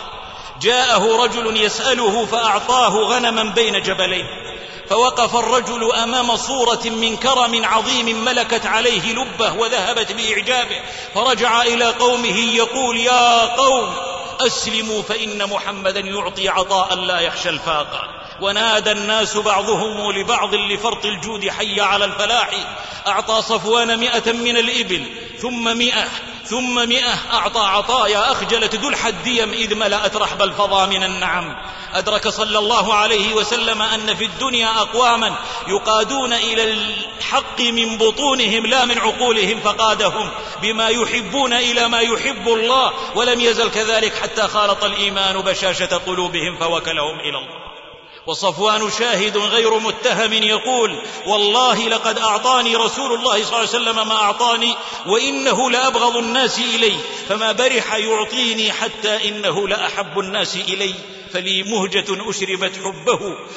N: جاءه رجل يسأله فأعطاه غنما بين جبلين، فوقف الرجل أمام صورة من كرم عظيم ملكت عليه لبه وذهبت بإعجابه، فرجع إلى قومه يقول: يا قوم أسلموا فإن محمدا يعطي عطاء لا يخشى الفاقة. ونادى الناس بعضهم لبعض لفرط الجود: حي على الفلاح. أعطى صفوان مئة من الإبل ثم مئة ثم مئة، أعطى عطايا أخجلت دلح الديم إذ ملأت رحب الفضا من النعم. أدرك صلى الله عليه وسلم أن في الدنيا أقواما يقادون إلى الحق من بطونهم لا من عقولهم، فقادهم بما يحبون إلى ما يحب الله، ولم يزل كذلك حتى خالط الإيمان بشاشة قلوبهم فوكلهم إلى الله. وصفوان شاهد غير متهم يقول: والله لقد أعطاني رسول الله صلى الله عليه وسلم ما أعطاني وإنه لأبغض الناس إلي، فما برح يعطيني حتى إنه لأحب الناس إلي. فلي مهجة أشربت حبه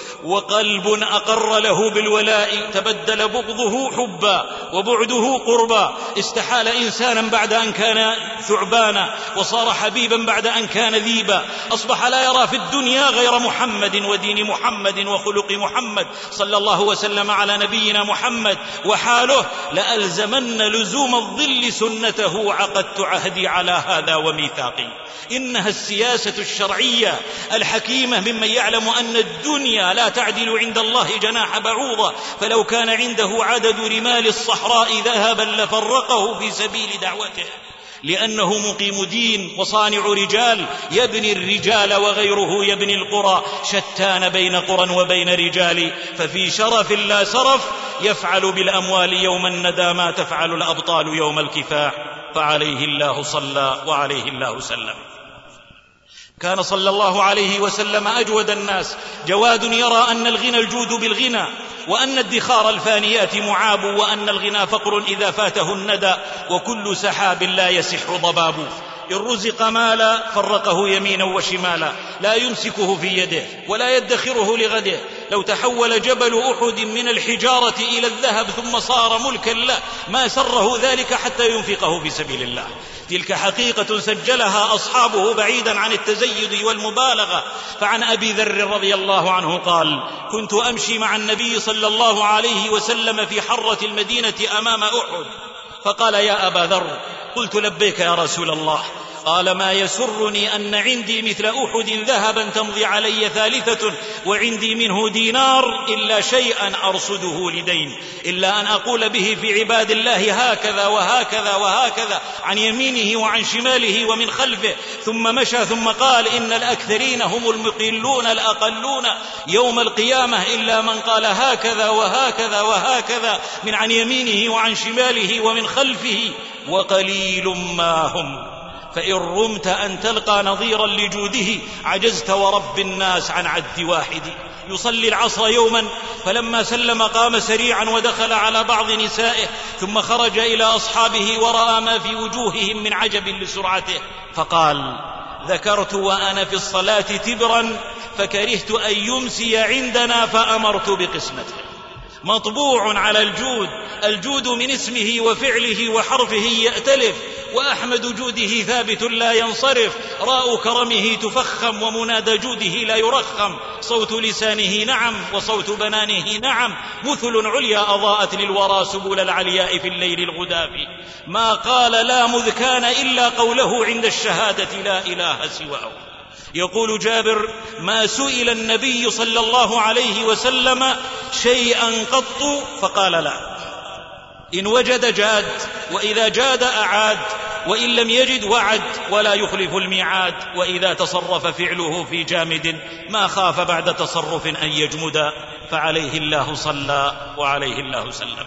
N: وقلب أقر له بالولاء، تبدل بغضه حبا وبعده قربا. استحال إنسانا بعد أن كان ثعبانا، وصار حبيبا بعد أن كان ذيبا. أصبح لا يرى في الدنيا غير محمد ودين محمد وخلق محمد صلى الله وسلم على نبينا محمد. وحاله: لألزمن لزوم الظل سنته، عقدت عهدي على هذا وميثاقي. إنها السياسة الشرعية الحكيمة ممن يعلم أن الدنيا لا تعدل عند الله جناح بعوضة، فلو كان عنده عدد رمال الصحراء ذهبا لفرقه في سبيل دعوته، لأنه مقيم دين وصانع رجال، يبني الرجال وغيره يبني القرى. شتان بين قرى وبين رجال، ففي شرف لا سرف، يفعل بالأموال يوم الندى ما تفعل الأبطال يوم الكفاح. فعليه الله صلى وعليه الله سلم. كان صلى الله عليه وسلم أجود الناس، جواد يرى أن الغنى الجود بالغنى، وأن الدخار الفانيات معاب، وأن الغنى فقر إذا فاته الندى، وكل سحاب لا يسح ضباب. إن رزق مالا فرقه يمينا وشمالا، لا يمسكه في يده ولا يدخره لغده. لو تحول جبل أحد من الحجارة إلى الذهب ثم صار ملكا له ما سره ذلك حتى ينفقه في سبيل الله. تلك حقيقة سجلها أصحابه بعيدا عن التزيد والمبالغة. فعن أبي ذر رضي الله عنه قال: كنت أمشي مع النبي صلى الله عليه وسلم في حرة المدينة أمام أحد، فقال: يا أبا ذر. قلت: لبيك يا رسول الله. قال: ما يسرني أن عندي مثل أحد ذهبا تمضي علي ثالثة وعندي منه دينار إلا شيئا أرصده لدين، إلا أن أقول به في عباد الله هكذا وهكذا وهكذا عن يمينه وعن شماله ومن خلفه. ثم مشى ثم قال: إن الأكثرين هم المقلون الأقلون يوم القيامة إلا من قال هكذا وهكذا وهكذا من عن يمينه وعن شماله ومن خلفه، وقليل ما هم. فإن رمت أن تلقى نظيرا لجوده عجزت ورب الناس عن عد واحد. يصلي العصر يوما، فلما سلم قام سريعا ودخل على بعض نسائه، ثم خرج إلى أصحابه ورأى ما في وجوههم من عجب لسرعته، فقال: ذكرت وأنا في الصلاة تبرا فكرهت أن يمسي عندنا فأمرت بقسمته. مطبوع على الجود، الجود من اسمه وفعله وحرفه يأتلف، وأحمد جوده ثابت لا ينصرف. راء كرمه تفخم ومنادى جوده لا يرخم. صوت لسانه نعم وصوت بنانه نعم، مثل عليا أضاءت للورى سبل العلياء في الليل الغداف. ما قال لا مذ كان إلا قوله عند الشهادة لا إله سواه. يقول جابر: ما سئل النبي صلى الله عليه وسلم شيئا قط فقال لا. إن وجد جاد، وإذا جاد أعاد، وإن لم يجد وعد ولا يخلف الميعاد، وإذا تصرف فعله في جامد ما خاف بعد تصرف أن يجمد، فعليه الله صلى وعليه الله سلم.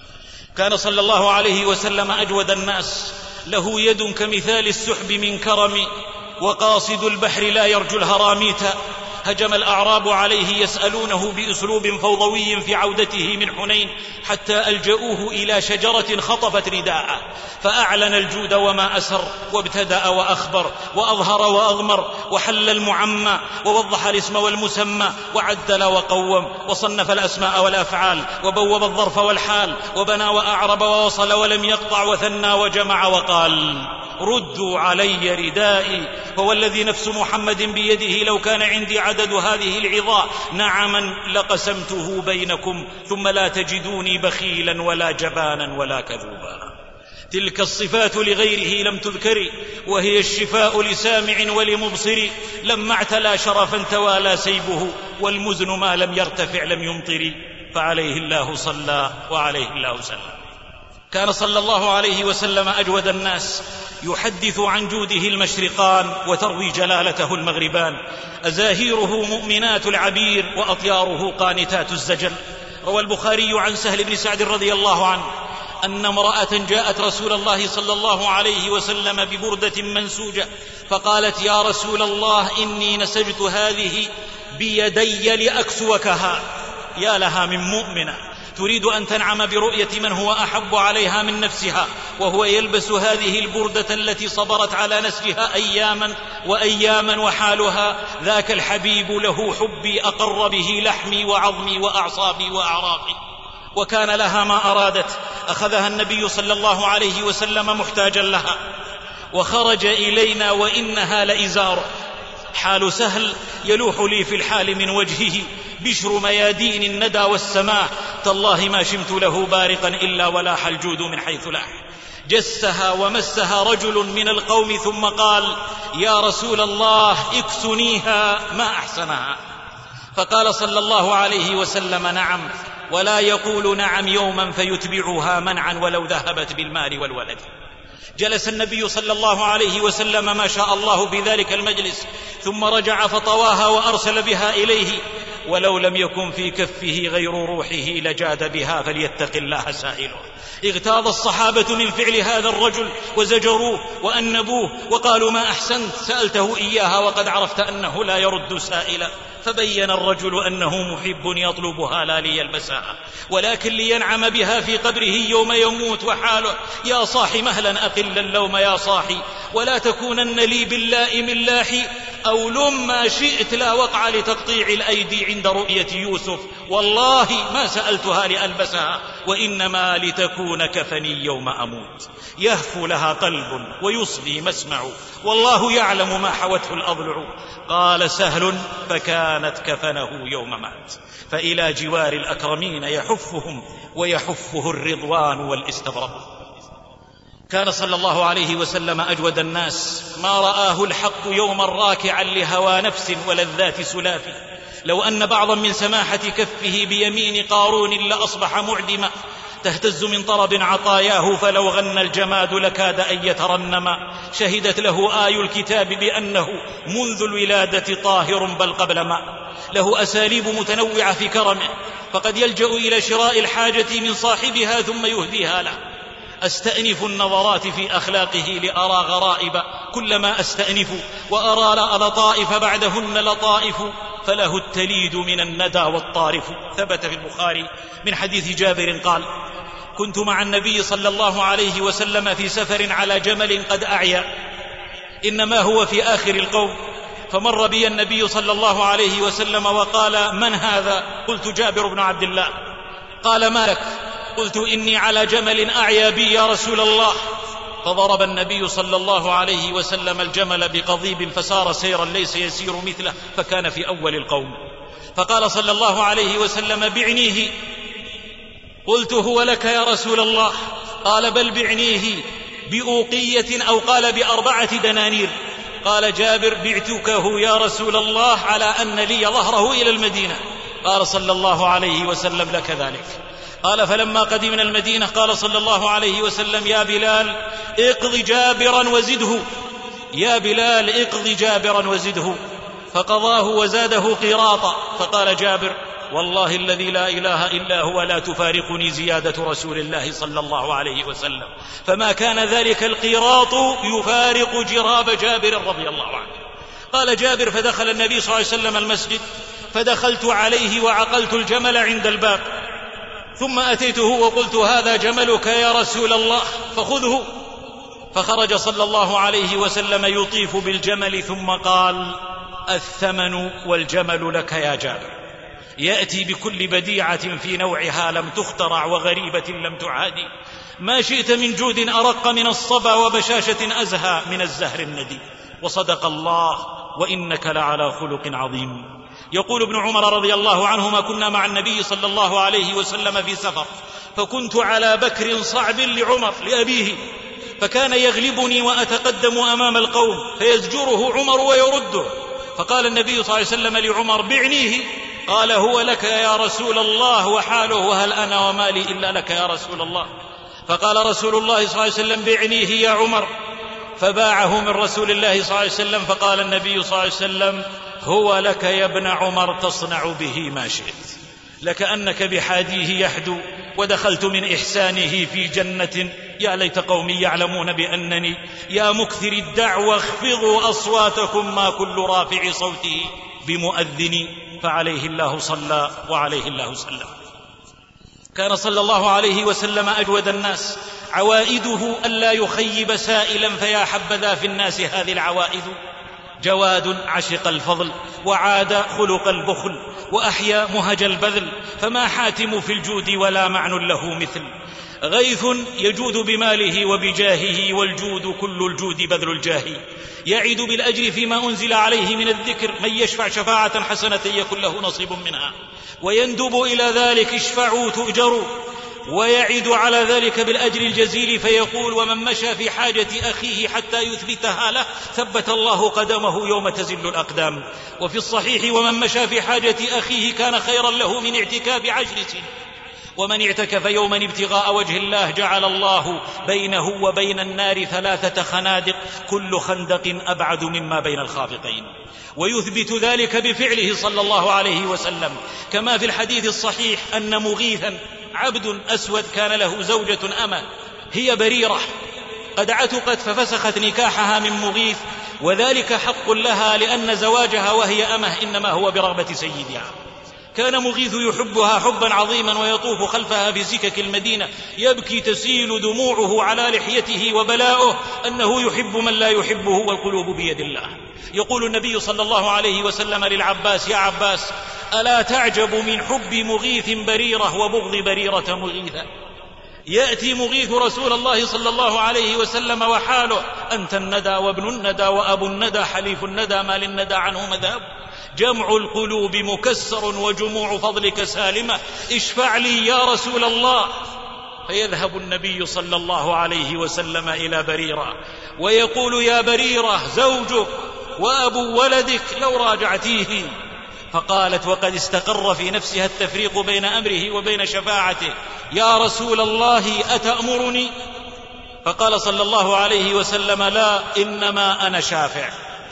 N: كان صلى الله عليه وسلم أجود الناس، له يد كمثال السحب من كرم، وقاصد البحر لا يرجو الهراميت. هجم الأعراب عليه يسألونه بأسلوب فوضوي في عودته من حنين، حتى ألجأوه إلى شجرة خطفت رداءه، فأعلن الجود وما أسر، وابتدأ وأخبر، وأظهر وأغمر، وحل المعمى، ووضح الاسم والمسمى، وعدل وقوم، وصنف الأسماء والأفعال، وبوب الظرف والحال، وبنى وأعرب ووصل ولم يقطع، وثنى وجمع، وقال: ردوا علي ردائي، فوالذي نفس محمد بيده لو كان عندي عدد هذه العظاء نعما لقسمته بينكم، ثم لا تجدوني بخيلا ولا جبانا ولا كذوبا. تلك الصفات لغيره لم تذكر، وهي الشفاء لسامع ولمبصر. لما اعتلى شرفا توالى سيبه، والمزن ما لم يرتفع لم يمطر، فعليه الله صلى وعليه الله سلم. كان صلى الله عليه وسلم أجود الناس، يحدث عن جوده المشرقان وتروي جلالته المغربان، أزاهيره مؤمنات العبير، وأطياره قانتات الزجل. روى البخاري عن سهل بن سعد رضي الله عنه أن امرأة جاءت رسول الله صلى الله عليه وسلم ببردة منسوجة، فقالت: يا رسول الله، إني نسجت هذه بيدي لأكسوكها. يا لها من مؤمنة تريد أن تنعم برؤية من هو أحب عليها من نفسها، وهو يلبس هذه البردة التي صبرت على نسجها أياما وأياما، وحالها ذاك الحبيب له حبي أقر به لحمي وعظمي وأعصابي وأعراقي. وكان لها ما أرادت، أخذها النبي صلى الله عليه وسلم محتاجا لها، وخرج إلينا وإنها لإزار. حال سهل يلوح لي في الحال من وجهه بشر ميادين الندى والسماء، تالله ما شمت له بارقا إلا ولاح الجود من حيث لاح. جسها ومسها رجل من القوم ثم قال: يا رسول الله، اكسنيها ما أحسنها. فقال صلى الله عليه وسلم: نعم، ولا يقول نعم يوما فيتبعها منعا ولو ذهبت بالمال والولد. جلس النبي صلى الله عليه وسلم ما شاء الله بذلك المجلس، ثم رجع فطواها وأرسل بها إليه، ولو لم يكن في كفه غير روحه لجاد بها، فليتق الله سائله. اغتاظ الصحابة من فعل هذا الرجل وزجروه وأنبوه، وقالوا: ما أحسنت، سألته إياها وقد عرفت أنه لا يرد سائلا. فبين الرجل أنه محب يطلبها لا ليلبسها، ولكن لينعم بها في قبره يوم يموت. وحاله: يا صاحي مهلا أقل اللوم يا صاحي، ولا تكونن لي باللائم اللاحي، أو لم ما شئت لا وقع لتقطيع الأيدي عند رؤية يوسف. والله ما سألتها لألبسها، وإنما لتكون كفني يوم أموت. يهفو لها قلب ويصغي مسمع، والله يعلم ما حوته الأضلع. قال سهل: فكانت كفنه يوم مات، فإلى جوار الأكرمين يحفهم، ويحفه الرضوان والاستبرق. كان صلى الله عليه وسلم أجود الناس، ما رآه الحق يوما راكعا لهوى نفس ولذات سلاف. لو أن بعضا من سماحة كفه بيمين قارون لأصبح معدما، تهتز من طرب عطاياه، فلو غنى الجماد لكاد أن يترنما. شهدت له آي الكتاب بأنه منذ الولادة طاهر بل قبل ما. له أساليب متنوعة في كرمه، فقد يلجأ إلى شراء الحاجة من صاحبها ثم يهديها له. أستأنف النظرات في أخلاقه لأرى غرائب، كلما أستأنف وأرى لطائف بعدهن لطائف، فله التليد من الندى والطارف. ثبت في البخاري من حديث جابر قال: كنت مع النبي صلى الله عليه وسلم في سفر على جمل قد أعيا، إنما هو في آخر القوم، فمر بي النبي صلى الله عليه وسلم وقال: من هذا؟ قلت: جابر بن عبد الله. قال: ما لك؟ قلت: إني على جمل أعيا بي يا رسول الله. فضرب النبي صلى الله عليه وسلم الجمل بقضيب، فسار سيرا ليس يسير مثله، فكان في أول القوم. فقال صلى الله عليه وسلم: بعنيه. قلت: هو لك يا رسول الله؟ قال: بل بعنيه بأوقية، أو قال بأربعة دنانير. قال جابر: بعتكه يا رسول الله على أن لي ظهره إلى المدينة. قال صلى الله عليه وسلم: لك ذلك. قال فلما قدمنا المدينة قال صلى الله عليه وسلم يا بلال اقض جابرا وزده، يا بلال اقض جابرا وزده، فقضاه وزاده قيراطا. فقال جابر والله الذي لا إله إلا هو لا تفارقني زيادة رسول الله صلى الله عليه وسلم، فما كان ذلك القيراط يفارق جراب جابر رضي الله عنه. قال جابر فدخل النبي صلى الله عليه وسلم المسجد، فدخلت عليه وعقلت الجمل عند الباب، ثم أتيته وقلت هذا جملك يا رسول الله فخذه. فخرج صلى الله عليه وسلم يطيف بالجمل ثم قال الثمن والجمل لك يا جابر، يأتي بكل بديعة في نوعها لم تخترع وغريبة لم تعادي، ما شئت من جود أرق من الصبا وبشاشة أزهى من الزهر الندي. وصدق الله وإنك لعلى خلق عظيم. يقول ابن عمر رضي الله عنهما كنا مع النبي صلى الله عليه وسلم في سفر، فكنت على بكر صعب لعمر لأبيه، فكان يغلبني وأتقدم أمام القوم فيزجره عمر ويرده، فقال النبي صلى الله عليه وسلم لعمر بعنيه، قال هو لك يا رسول الله وحاله وهل أنا ومالي إلا لك يا رسول الله. فقال رسول الله صلى الله عليه وسلم بعنيه يا عمر، فباعه من رسول الله صلى الله عليه وسلم. فقال النبي صلى الله عليه وسلم هو لك يا ابن عمر تصنع به ما شئت، لكأنك بحاديه يحدو ودخلت من إحسانه في جنة. يا ليت قومي يعلمون بأنني يا مكثر الدعوة اخفضوا أصواتكم ما كل رافع صوته بمؤذن، فعليه الله صلى وعليه الله سلم. كان صلى الله عليه وسلم أجود الناس، عوائده ألا يخيب سائلا، فيا حبذا في الناس هذه العوائد. جواد عشق الفضل وعاد خلق البخل وأحيا مهج البذل، فما حاتم في الجود ولا معنى له مثل. غيث يجود بماله وبجاهه، والجود كل الجود بذل الجاه. يعد بالأجر فيما أنزل عليه من الذكر، من يشفع شفاعة حسنة يكن له نصيب منها، ويندب إلى ذلك اشفعوا تؤجروا، ويعد على ذلك بالأجر الجزيل، فيقول ومن مشى في حاجة أخيه حتى يثبتها له ثبت الله قدمه يوم تزل الأقدام. وفي الصحيح ومن مشى في حاجة أخيه كان خيرا له من اعتكاف عشر سنين، ومن اعتكف يوما ابتغاء وجه الله جعل الله بينه وبين النار ثلاثة خنادق كل خندق أبعد مما بين الخافقين. ويثبت ذلك بفعله صلى الله عليه وسلم، كما في الحديث الصحيح أن مغيثا عبد أسود كان له زوجة أمة هي بريرة قد عتقت ففسخت نكاحها من مغيث، وذلك حق لها لأن زواجها وهي أمه إنما هو برغبة سيدها. كان مغيث يحبها حبا عظيما ويطوف خلفها في سكك المدينة يبكي تسيل دموعه على لحيته، وبلاؤه أنه يحب من لا يحبه والقلوب بيد الله. يقول النبي صلى الله عليه وسلم للعباس يا عباس ألا تعجب من حب مغيث بريرة وبغض بريرة مغيثة؟ يأتي مغيث رسول الله صلى الله عليه وسلم وحاله أنت الندى وابن الندى وأبو الندى حليف الندى ما للندى عنه مذهب، جمع القلوب مكسر وجموع فضلك سالمة، اشفع لي يا رسول الله. فيذهب النبي صلى الله عليه وسلم إلى بريرة ويقول يا بريرة زوجك وأبو ولدك لو راجعتيه. فقالت وقد استقر في نفسها التفريق بين أمره وبين شفاعته يا رسول الله أتأمرني؟ فقال صلى الله عليه وسلم لا إنما أنا شافع.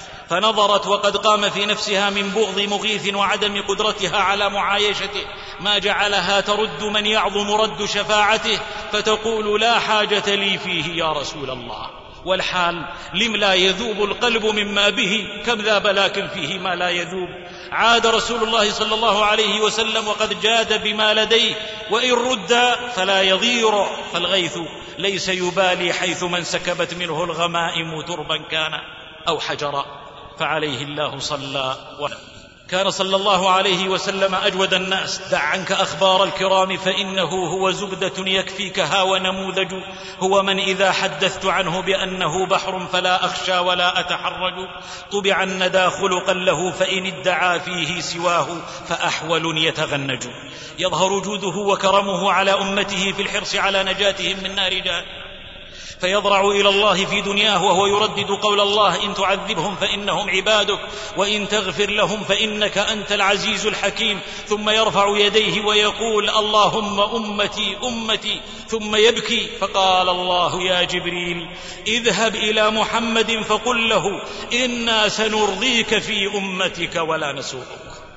N: فنظرت وقد قام في نفسها من بغض مغيث وعدم قدرتها على معايشته ما جعلها ترد من يعظم رد شفاعته، فتقول لا حاجة لي فيه يا رسول الله. والحال لم لا يذوب القلب مما به كم ذاب لكن فيه ما لا يذوب. عاد رسول الله صلى الله عليه وسلم وقد جاد بما لديه، وإن رد فلا يضير، فالغيث ليس يبالي حيث من سكبت منه الغمائم تربا كان أو حجرا، فعليه الله صلى وسلم. كان صلى الله عليه وسلم أجود الناس. دع عنك أخبار الكرام فإنه هو زبدة يكفيكها ونموذج، هو من إذا حدثت عنه بأنه بحر فلا أخشى ولا أتحرج، طبع الندى خلقا له فإن ادعى فيه سواه فأحول يتغنج. يظهر جوده وكرمه على أمته في الحرص على نجاتهم من نار جهنم، فيضرع إلى الله في دنياه وهو يردد قول الله: إن تعذبهم فإنهم عبادك وإن تغفر لهم فإنك أنت العزيز الحكيم. ثم يرفع يديه ويقول: اللهم أمتي أمتي، ثم يبكي. فقال الله: يا جبريل اذهب إلى محمد فقل له إنا سنرضيك في أمتك ولا نسوءك.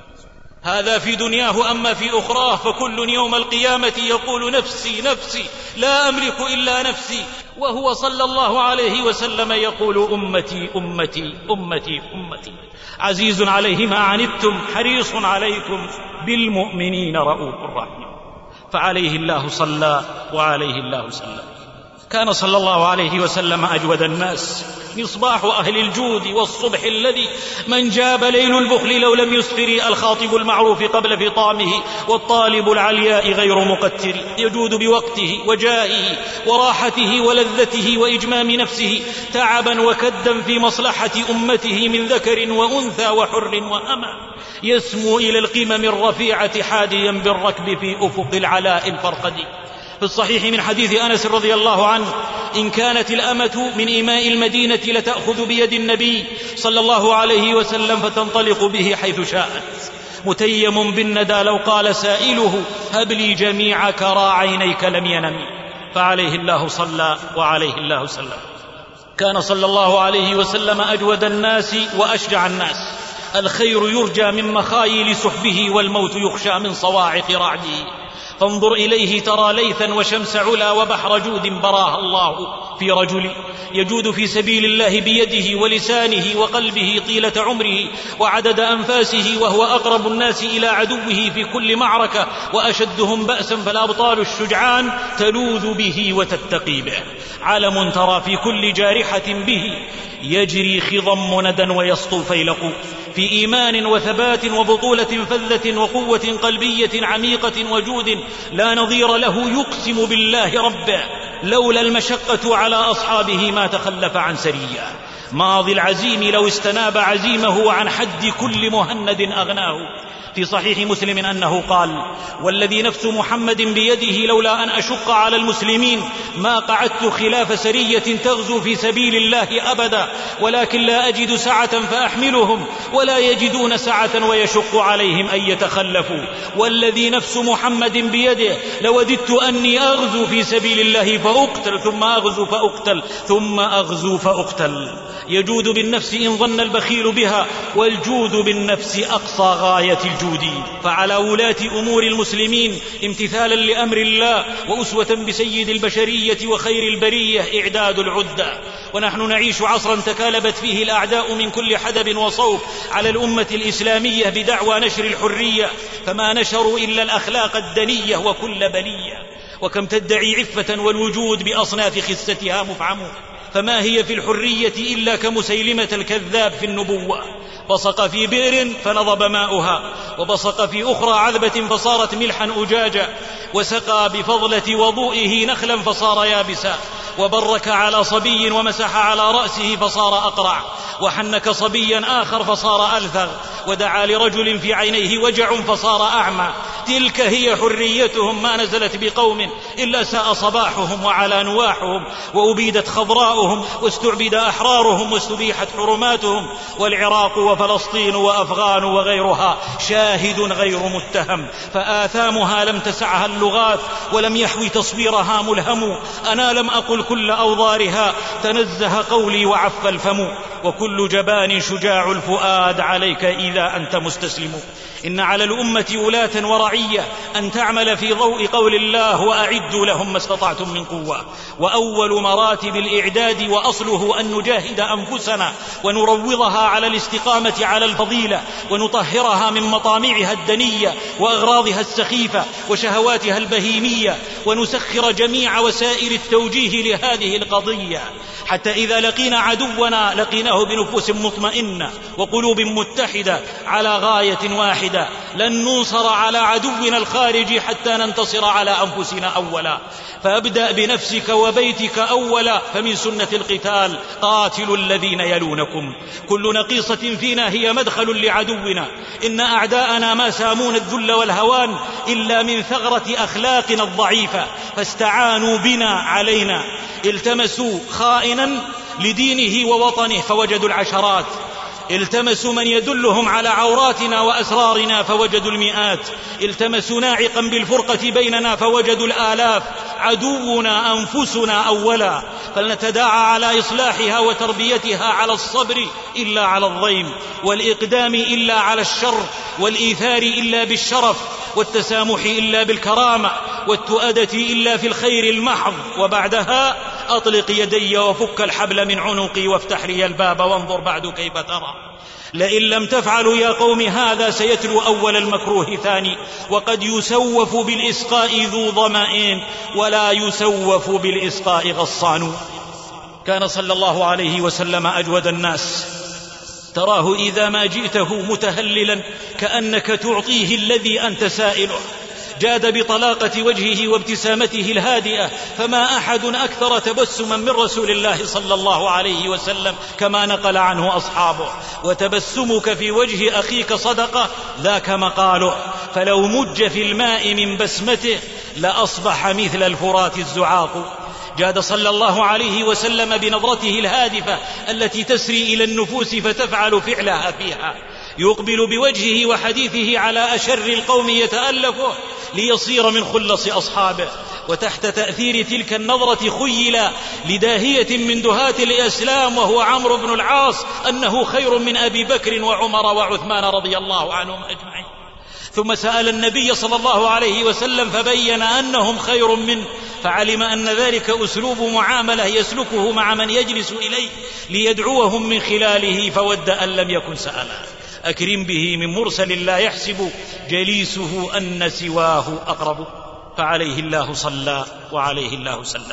N: هذا في دنياه. أما في أخراه فكل يوم القيامة يقول: نفسي نفسي لا أملك إلا نفسي، وهو صلى الله عليه وسلم يقول: أمتي أمتي أمتي أمتي، عزيز عليه ما عنتم حريص عليكم بالمؤمنين رؤوف رحيم. فعليه الله صلى وعليه الله سلم. كان صلى الله عليه وسلم أجود الناس، مصباح أهل الجود والصبح الذي من جاب ليل البخل لو لم يسفر، الخاطب المعروف قبل فطامه والطالب العلياء غير مقتر، يجود بوقته وجاهه وراحته ولذته وإجمام نفسه تعبا وكدا في مصلحة أمته من ذكر وأنثى وحر وأمة، يسمو إلى القمم الرفيعة حاديا بالركب في أفق العلاء الفرقدي. في الصحيح من حديث أنس رضي الله عنه: إن كانت الأمة من إماء المدينة لتأخذ بيد النبي صلى الله عليه وسلم فتنطلق به حيث شاءت، متيم بالندى لو قال سائله: هب لي جميع كرى عينيك لم ينم. فعليه الله صلى وعليه الله سلم. كان صلى الله عليه وسلم أجود الناس وأشجع الناس، الخير يرجى من مخايل سحبه والموت يخشى من صواعق رعده. فانظر إليه ترى ليثا وشمس علا وبحر جود براها الله في رجل يجود في سبيل الله بيده ولسانه وقلبه طيلة عمره وعدد أنفاسه، وهو أقرب الناس إلى عدوه في كل معركة وأشدهم بأسا، فالأبطال الشجعان تلوذ به وتتقي به. علم ترى في كل جارحة به يجري خضم ندى ويسطو فيلق، في إيمان وثبات وبطولة فذة وقوة قلبية عميقة وجود لا نظير له، يقسم بالله ربه لولا المشقة على أصحابه ما تخلف عن سرية. ماضي العزيم لو استناب عزيمه عن حد كل مهند أغناه. في صحيح مسلم أنه قال: والذي نفس محمد بيده لولا أن أشق على المسلمين ما قعدت خلاف سرية تغزو في سبيل الله أبدا، ولكن لا أجد سعة فأحملهم ولا يجدون سعة ويشق عليهم أن يتخلفوا. والذي نفس محمد بيده لوددت أني أغزو في سبيل الله فأقتل ثم أغزو فأقتل ثم أغزو فأقتل. يجود بالنفس إن ظن البخيل بها، والجود بالنفس أقصى غاية الجود. فعلى ولاة أمور المسلمين امتثالا لأمر الله وأسوة بسيد البشرية وخير البرية إعداد العدة. ونحن نعيش عصرا تكالبت فيه الأعداء من كل حدب وصوب على الأمة الإسلامية بدعوى نشر الحرية، فما نشروا إلا الأخلاق الدنية وكل بلية. وكم تدعي عفة والوجود بأصناف خستها مفعم، فما هي في الحرية إلا كمسيلمة الكذاب في النبوة، بصق في بئر فنضب ماؤها، وبصق في أخرى عذبة فصارت ملحا أجاجا، وسقى بفضلة وضوئه نخلا فصار يابسا، وبرك على صبي ومسح على رأسه فصار أقرع، وحنك صبيا آخر فصار ألثغ، ودعا لرجل في عينيه وجع فصار أعمى. تلك هي حريتهم، ما نزلت بقوم إلا ساء صباحهم وعلى نواحهم، وأبيدت خضراؤهم واستعبد أحرارهم واستبيحت حرماتهم. والعراق وفلسطين وأفغان وغيرها شاهد غير متهم، فآثامها لم تسعها اللغات ولم يحوي تصويرها ملهم. أنا لم أقل كل أوضارها، تنزه قولي وعف الفم، وكل جبان شجاع الفؤاد عليك إذا أنت مستسلم. إن على الأمة ولاة ورعية أن تعمل في ضوء قول الله: وأعدوا لهم ما استطعتم من قوة. وأول مراتب الإعداد وأصله أن نجاهد أنفسنا ونروضها على الاستقامة على الفضيلة، ونطهرها من مطامعها الدنية وأغراضها السخيفة وشهواتها البهيمية، ونسخر جميع وسائل التوجيه لهذه القضية، حتى إذا لقينا عدونا لقيناه بنفوس مطمئنة وقلوب متحدة على غاية واحدة. لن ننصر على عدو
B: عدونا الخارجي حتى ننتصر على أنفسنا أولا. فأبدأ بنفسك وبيتك أولا، فمن سنة القتال قاتلوا الذين يلونكم. كل نقيصة فينا هي مدخل لعدونا. إن أعداءنا ما سامون الذل والهوان إلا من ثغرة أخلاقنا الضعيفة، فاستعانوا بنا علينا. التمسوا خائنا لدينه ووطنه فوجدوا العشرات، التمسوا من يدلهم على عوراتنا وأسرارنا فوجدوا المئات، التمسوا ناعقا بالفرقة بيننا فوجدوا الآلاف. عدونا أنفسنا أولا، فلنتداعى على إصلاحها وتربيتها على الصبر إلا على الضيم، والإقدام إلا على الشر، والإيثار إلا بالشرف، والتسامح إلا بالكرامة، والتؤدة إلا في الخير المحض. وبعدها أطلق يدي وفك الحبل من عنقي وافتح لي الباب وانظر بعد كيف ترى. لئن لم تفعلوا يا قوم هذا سيتلو أول المكروه ثاني، وقد يسوف بالإسقاء ذو ظمأ ولا يسوف بالإسقاء غصان. كان صلى الله عليه وسلم أجود الناس، تراه إذا ما جئته متهللا كأنك تعطيه الذي أنت سائله. جاد بطلاقة وجهه وابتسامته الهادئة، فما أحد أكثر تبسما من رسول الله صلى الله عليه وسلم كما نقل عنه أصحابه. وتبسمك في وجه أخيك صدقة ذاك مقاله، فلو مج في الماء من بسمته لأصبح مثل الفرات الزعاق. جاد صلى الله عليه وسلم بنظرته الهادفة التي تسري إلى النفوس فتفعل فعلها فيها. يقبل بوجهه وحديثه على أشر القوم يتألفه ليصير من خلص أصحابه. وتحت تأثير تلك النظرة خيل لداهية من دهاة الإسلام وهو عمرو بن العاص أنه خير من أبي بكر وعمر وعثمان رضي الله عنهم أجمعين. ثم سأل النبي صلى الله عليه وسلم فبين أنهم خير منه، فعلم أن ذلك أسلوب معاملة يسلكه مع من يجلس إليه ليدعوهم من خلاله، فود أن لم يكن سأله. أكرم به من مرسل لا يحسب جليسه أن سواه أقرب، فعليه الله صلى وعليه الله سلم.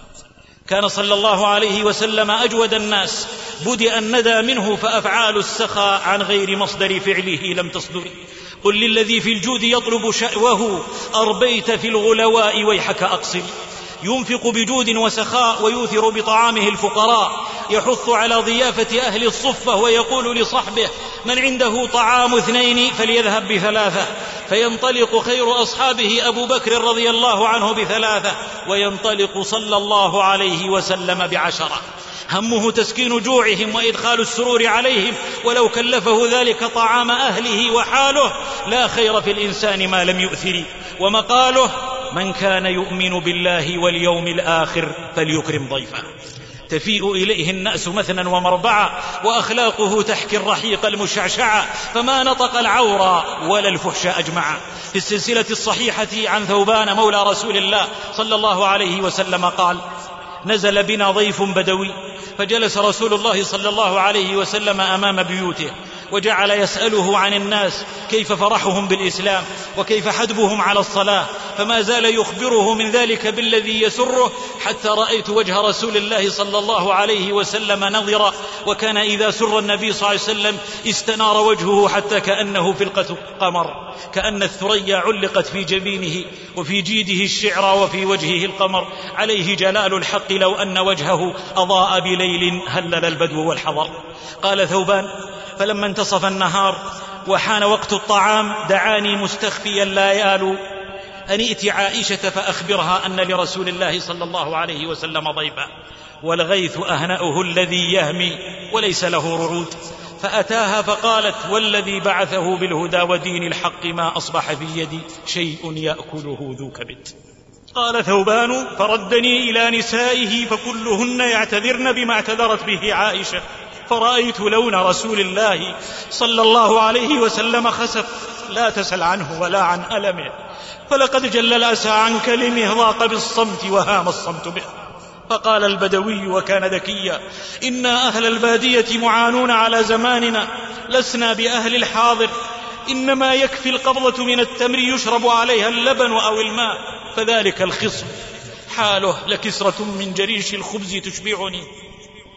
B: كان صلى الله عليه وسلم أجود الناس، بدأ الندى منه فأفعال السخاء عن غير مصدر فعله لم تصدر. قل للذي في الجود يطلب شأوه أربيت في الغلواء ويحك أقصر. ينفق بجود وسخاء ويوثر بطعامه الفقراء، يحث على ضيافة أهل الصفة ويقول لصحبه من عنده طعام اثنين فليذهب بثلاثة، فينطلق خير أصحابه أبو بكر رضي الله عنه بثلاثة، وينطلق صلى الله عليه وسلم بعشرة. همه تسكين جوعهم وإدخال السرور عليهم، ولو كلفه ذلك طعام أهله وحاله. لا خير في الإنسان ما لم يؤثر، ومقاله من كان يؤمن بالله واليوم الآخر فليكرم ضيفه. تفيء إليه الناس مثنا ومربعا، وأخلاقه تحكي الرحيق المشعشعة، فما نطق العورى ولا الفحش أجمعا. في السلسلة الصحيحة عن ثوبان مولى رسول الله صلى الله عليه وسلم قال: نزل بنا ضيف بدوي، فجلس رسول الله صلى الله عليه وسلم أمام بيوته، وجعل يسأله عن الناس كيف فرحهم بالإسلام وكيف حدبهم على الصلاة، فما زال يخبره من ذلك بالذي يسره، حتى رأيت وجه رسول الله صلى الله عليه وسلم نظرا، وكان إذا سر النبي صلى الله عليه وسلم استنار وجهه حتى كأنه فلقة قمر، كأن الثريا علقت في جبينه، وفي جيده الشعر وفي وجهه القمر. عليه جلال الحق لو أن وجهه أضاء بليل هلل البدو والحضر. قال ثوبان: فلما انتصف النهار وحان وقت الطعام دعاني مستخفيا لا يالو أن ائت عائشة فأخبرها أن لرسول الله صلى الله عليه وسلم ضيفا، والغيث أهنأه الذي يهمي وليس له رعود. فأتاها فقالت: والذي بعثه بالهدى ودين الحق ما أصبح في يدي شيء يأكله ذو كبد. قال ثوبان: فردني إلى نسائه فكلهن يعتذرن بما اعتذرت به عائشة، فرأيت لون رسول الله صلى الله عليه وسلم خسف، لا تسل عنه ولا عن ألمه، فلقد جل الأسى عن كلمه ضاق بالصمت وهام الصمت به. فقال البدوي وكان ذكيا: إنا أهل البادية معانون على زماننا، لسنا بأهل الحاضر، إنما يكفي القبضة من التمر يشرب عليها اللبن أو الماء، فذلك الخصم، حاله لكسرة من جريش الخبز تشبعني.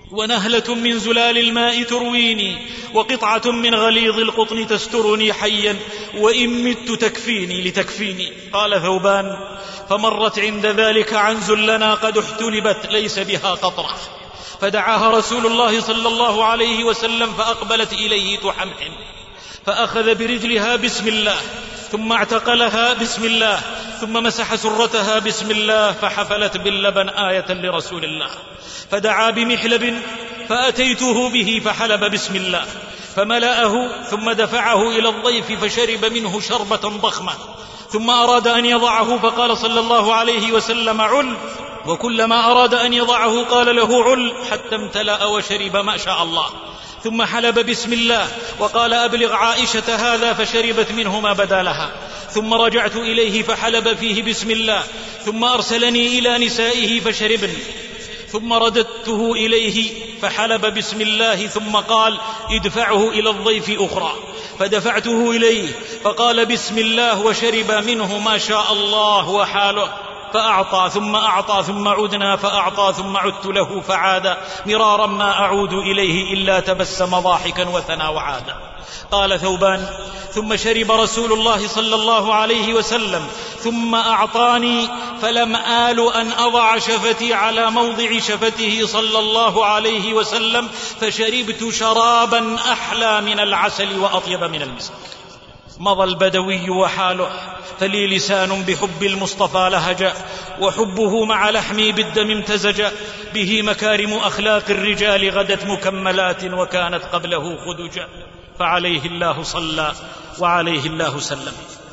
B: ونهلة من زلال الماء ترويني وقطعة من غليظ القطن تسترني حيا وإن مت تكفيني لتكفيني. قال ثوبان: فمرت عند ذلك عنز لنا قد احتلبت ليس بها قطرة، فدعاها رسول الله صلى الله عليه وسلم فأقبلت إليه تحمحم، فأخذ برجلها بسم الله، ثم اعتقلها بسم الله، ثم مسح سرتها بسم الله، فحفلت باللبن آية لرسول الله. فدعا بمحلب فأتيته به فحلب بسم الله، فملأه ثم دفعه إلى الضيف فشرب منه شربة ضخمة، ثم أراد أن يضعه فقال صلى الله عليه وسلم: عل. وكلما أراد أن يضعه قال له: عل، حتى امتلأ وشرب ما شاء الله. ثم حلب بسم الله وقال: أبلغ عائشة هذا، فشربت منه ما بدا لها. ثم رجعت إليه فحلب فيه بسم الله، ثم أرسلني إلى نسائه فشربن، ثم رددته إليه فحلب بسم الله، ثم قال: ادفعه إلى الضيف أخرى، فدفعته إليه فقال بسم الله وشرب منه ما شاء الله وحاله، فأعطى ثم أعطى ثم عدنا فأعطى ثم عدت له فعاد مرارا ما أعود إليه إلا تبسم ضاحكا وثنى وعاد. قال ثوبان: ثم شرب رسول الله صلى الله عليه وسلم ثم أعطاني، فلم آل أن أضع شفتي على موضع شفته صلى الله عليه وسلم، فشربت شرابا أحلى من العسل وأطيب من المسك. مضى البدوي وحاله، فلي لسان بحب المصطفى لهج، وحبه مع لحمي بالدم امتزج، به مكارم أخلاق الرجال غدت مكملات، وكانت قبله خدجا، فعليه الله صلى وعليه الله سلم.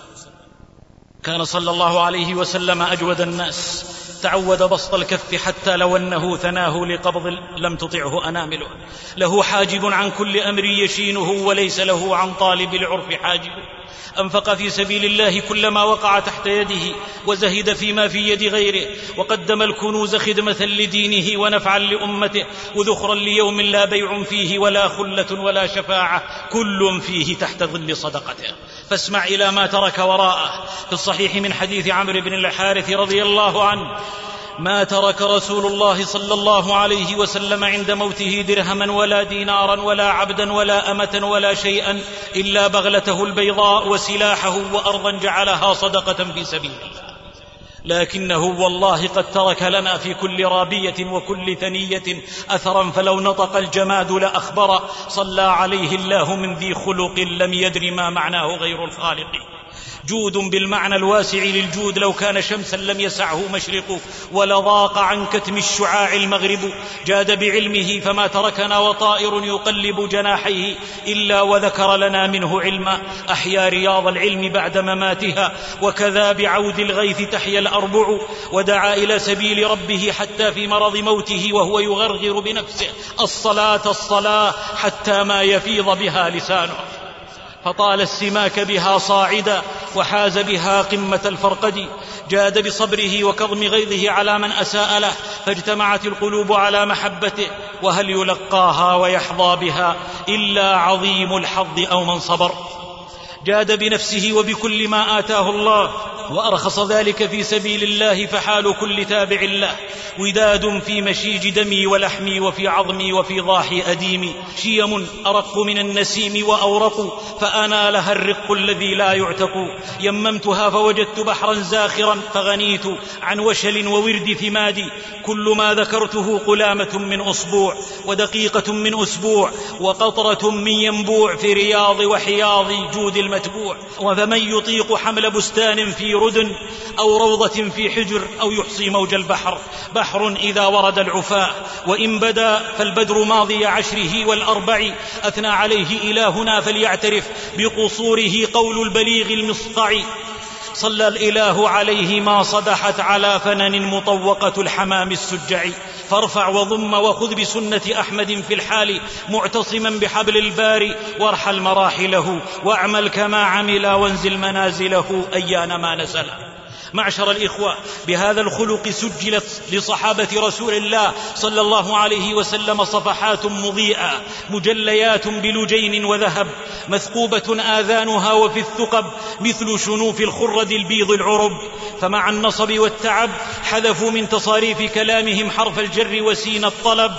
B: كان صلى الله عليه وسلم أجود الناس، تعود بسط الكف حتى لو أنه ثناه لقبض لم تطعه أنامله، له حاجب عن كل أمر يشينه، وليس له عن طالب العرف حاجب. أنفق في سبيل الله كلما وقع تحت يده، وزهد فيما في يد غيره، وقدم الكنوز خدمة لدينه ونفعا لأمته، وذخرا ليوم لا بيع فيه ولا خلة ولا شفاعة، كل فيه تحت ظل صدقته. فاسمع إلى ما ترك وراءه. في الصحيح من حديث عمرو بن الحارث رضي الله عنه: ما ترك رسول الله صلى الله عليه وسلم عند موته درهما ولا دينارا ولا عبدا ولا أمة ولا شيئا إلا بغلته البيضاء وسلاحه وأرضا جعلها صدقة في سبيل الله. لكنه والله قد ترك لنا في كل رابية وكل ثنية أثرا، فلو نطق الجماد لأخبر، صلى عليه الله من ذي خلق لم يدر ما معناه غير الخالق. جود بالمعنى الواسع للجود، لو كان شمسا لم يسعه مشرق، ولضاق عن كتم الشعاع المغرب. جاد بعلمه فما تركنا وطائر يقلب جناحيه إلا وذكر لنا منه علما. أحيا رياض العلم بعد مماتها، وكذا بعود الغيث تحيا الأربع. ودعا إلى سبيل ربه حتى في مرض موته وهو يغرغر بنفسه: الصلاة الصلاة، حتى ما يفيض بها لسانه، فطال السماك بها صاعدا، وحاز بها قمة الفرقد. جاد بصبره وكظم غيظه على من أساء له، فاجتمعت القلوب على محبته. وهل يلقاها ويحظى بها إلا عظيم الحظ أو من صبر؟ جاد بنفسه وبكل ما آتاه الله، وأرخص ذلك في سبيل الله، فحال كل تابع له وداد في مشيج دمي ولحمي وفي عظمي وفي ضاحي أديمي. شيم أرق من النسيم وأورق، فأنا لها الرق الذي لا يعتق. يممتها فوجدت بحرا زاخرا، فغنيت عن وشل وورد ثمادي. كل ما ذكرته قلامة من أصبوع، ودقيقة من أسبوع، وقطرة من ينبوع، في رياض وحياض جود المتبوع. وفمن يطيق حمل بستان في ردن، أو روضة في حجر، أو يحصي موج البحر. بحر إذا ورد العفاء، وإن بدا فالبدر ماضي عشره والأربع. أثنى عليه إلهنا فليعترف بقصوره قول البليغ المصقع. صلى الإله عليه ما صدحت على فنن مطوقة الحمام السجع. فارفع وضم وخذ بسنة أحمد في الحال، معتصما بحبل الباري، وارحل مراحله، واعمل كما عمل، وانزل منازله أيان ما نزل. معشر الإخوة، بهذا الخلق سجلت لصحابة رسول الله صلى الله عليه وسلم صفحات مضيئة، مجليات بلجين وذهب، مثقوبة آذانها وفي الثقب مثل شنوف الخرد البيض العرب. فمع النصب والتعب حذفوا من تصاريف كلامهم حرف الجر وسين الطلب.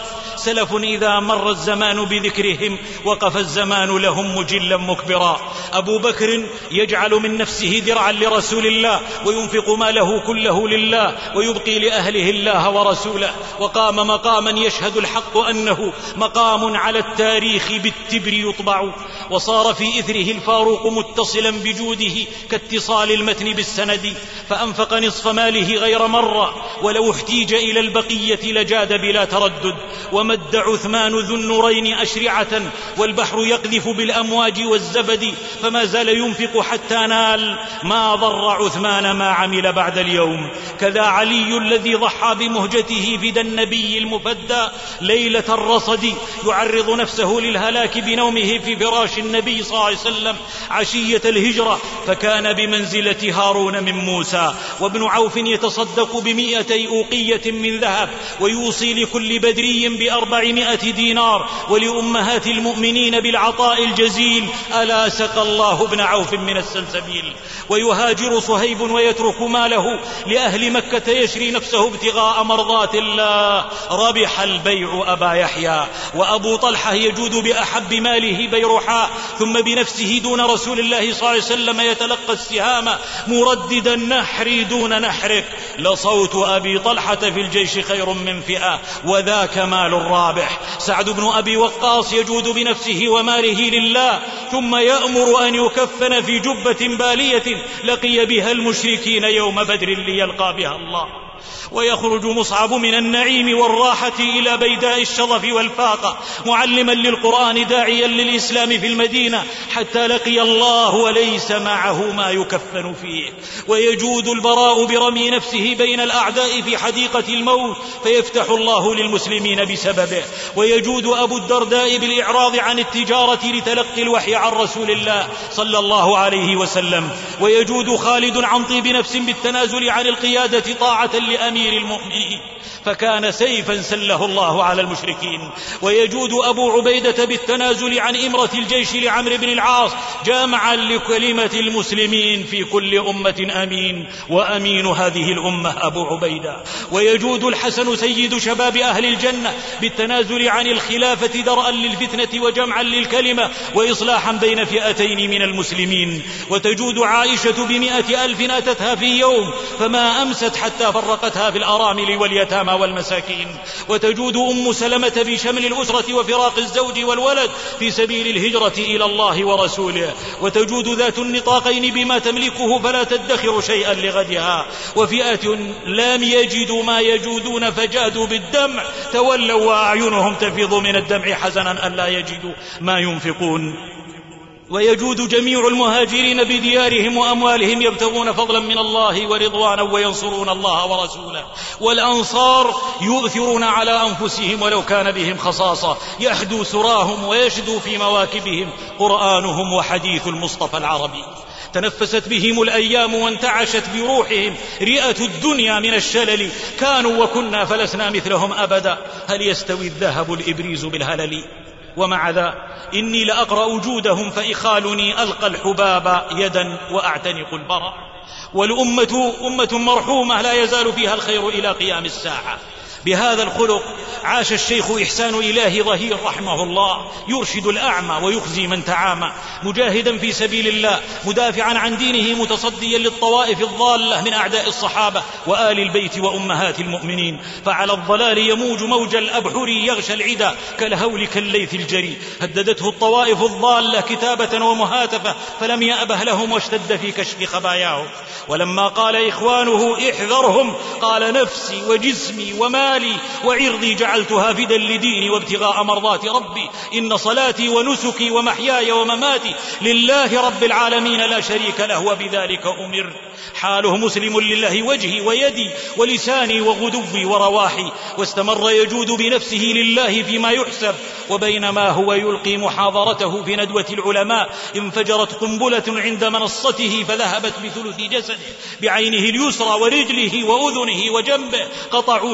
N: سلف إذا مر الزمان بذكرهم وقف الزمان لهم مجلا مكبرا. أبو بكر يجعل من نفسه درعا لرسول الله وينفق ماله كله لله ويبقي لأهله الله ورسوله، وقام مقاما يشهد الحق أنه مقام على التاريخ بالتبر يطبع، وصار في إثره الفاروق متصلا بجوده كاتصال المتن بالسند، فأنفق نصف ماله غير مرة، ولو احتيج إلى البقية لجاد بلا تردد. ومد عثمان ذو النورين أشرعة والبحر يقذف بالأمواج والزبد، فما زال ينفق حتى نال ما ضر عثمان ما عمل بعد اليوم. كذا علي الذي ضحى بمهجته فدى النبي المفدى ليلة الرصد، يعرض نفسه للهلاك بنومه في فراش النبي صلى الله عليه وسلم عشية الهجرة، فكان بمنزلة هارون من موسى. وابن عوف يتصدق بمئتي أوقية من ذهب ويوصي لكل بدري بأربعمائة دينار، ولأمهات المؤمنين بالعطاء الجزيل. ألا سقى الله ابن عوف من السلسبيل. ويهاجر صهيب ويترك ماله لأهل مكة يشري نفسه ابتغاء مرضات الله. ربح البيع أبا يحيى. وأبو طلحة يجود بأحب ماله بيرحاء، ثم بنفسه دون رسول الله صلى الله عليه وسلم يتلقى السهام مرددا نحري دون نحرك. لصوت أبي طلحة في الجيش خير من فئة، وذاك مال الرابح. سعد بن أبي وقاص يجود بنفسه وماله لله، ثم يأمر أن يكفن في جبة بالية لقي بها المشركين يوم بدر ليلقى بها الله. ويخرج مصعب من النعيم والراحة إلى بيداء الشظف والفاقة معلما للقرآن داعيا للإسلام في المدينة، حتى لقي الله وليس معه ما يكفن فيه. ويجود البراء برمي نفسه بين الأعداء في حديقة الموت فيفتح الله للمسلمين بسببه. ويجود أبو الدرداء بالإعراض عن التجارة لتلقي الوحي عن رسول الله صلى الله عليه وسلم. ويجود خالد عن طيب نفس بالتنازل عن القيادة طاعة لأمير المؤمنين، فكان سيفا سله الله على المشركين. ويجود أبو عبيدة بالتنازل عن إمرة الجيش لعمرو بن العاص جامعا لكلمة المسلمين في كل أمة أمين، وأمين هذه الأمة أبو عبيدة. ويجود الحسن سيد شباب أهل الجنة بالتنازل عن الخلافة درءا للفتنة وجمعا للكلمة وإصلاحا بين فئتين من المسلمين. وتجود عائشة بمئة ألف أتتها في يوم فما أمست حتى فرقتها في الأرامل واليتامى والمساكين. وتجود أم سلمة بشمل الأسرة وفراق الزوج والولد في سبيل الهجرة إلى الله ورسوله. وتجود ذات النطاقين بما تملكه فلا تدخر شيئا لغدها. وفئة لم يجدوا ما يجودون فجادوا بالدمع تولوا وأعينهم تفيض من الدمع حزنا أن لا يجدوا ما ينفقون. ويجود جميع المهاجرين بديارهم وأموالهم يبتغون فضلا من الله ورضوانا وينصرون الله ورسوله. والأنصار يؤثرون على أنفسهم ولو كان بهم خصاصة، يحدو سراهم ويشدو في مواكبهم قرآنهم وحديث المصطفى العربي. تنفست بهم الأيام وانتعشت بروحهم رئة الدنيا من الشلل، كانوا وكنا فلسنا مثلهم أبدا، هل يستوي الذهب الإبريز بالهلل؟ ومع ذا إني لأقرأ جودهم فإخالني ألقى الحباب يدا وأعتنق البراء. والأمة أمة مرحومة لا يزال فيها الخير إلى قيام الساعة. بهذا الخلق عاش الشيخ إحسان إلهي ظهير رحمه الله، يرشد الأعمى ويخزي من تعامى، مجاهدا في سبيل الله، مدافعا عن دينه، متصديا للطوائف الضالة من أعداء الصحابة وآل البيت وأمهات المؤمنين. فعلى الضلال يموج موج الأبحر يغشى العدا كالهول كالليث الجري. هددته الطوائف الضالة كتابة ومهاتفة فلم يأبه لهم واشتد في كشف خباياهم. ولما قال إخوانه احذرهم قال نفسي وجسمي ومالي وعرضي جعلتها فدا لديني وابتغاء مرضات ربي، إن صلاتي ونسكي ومحياي ومماتي لله رب العالمين لا شريك له وبذلك أمر. حاله مسلم لله وجهي ويدي ولساني وغدوي ورواحي. واستمر يجود بنفسه لله فيما يحسب. وبينما هو يلقي محاضرته في ندوة العلماء انفجرت قنبلة عند منصته فذهبت بثلث جسده، بعينه اليسرى ورجله وأذنه وجنبه، قطعوا شريان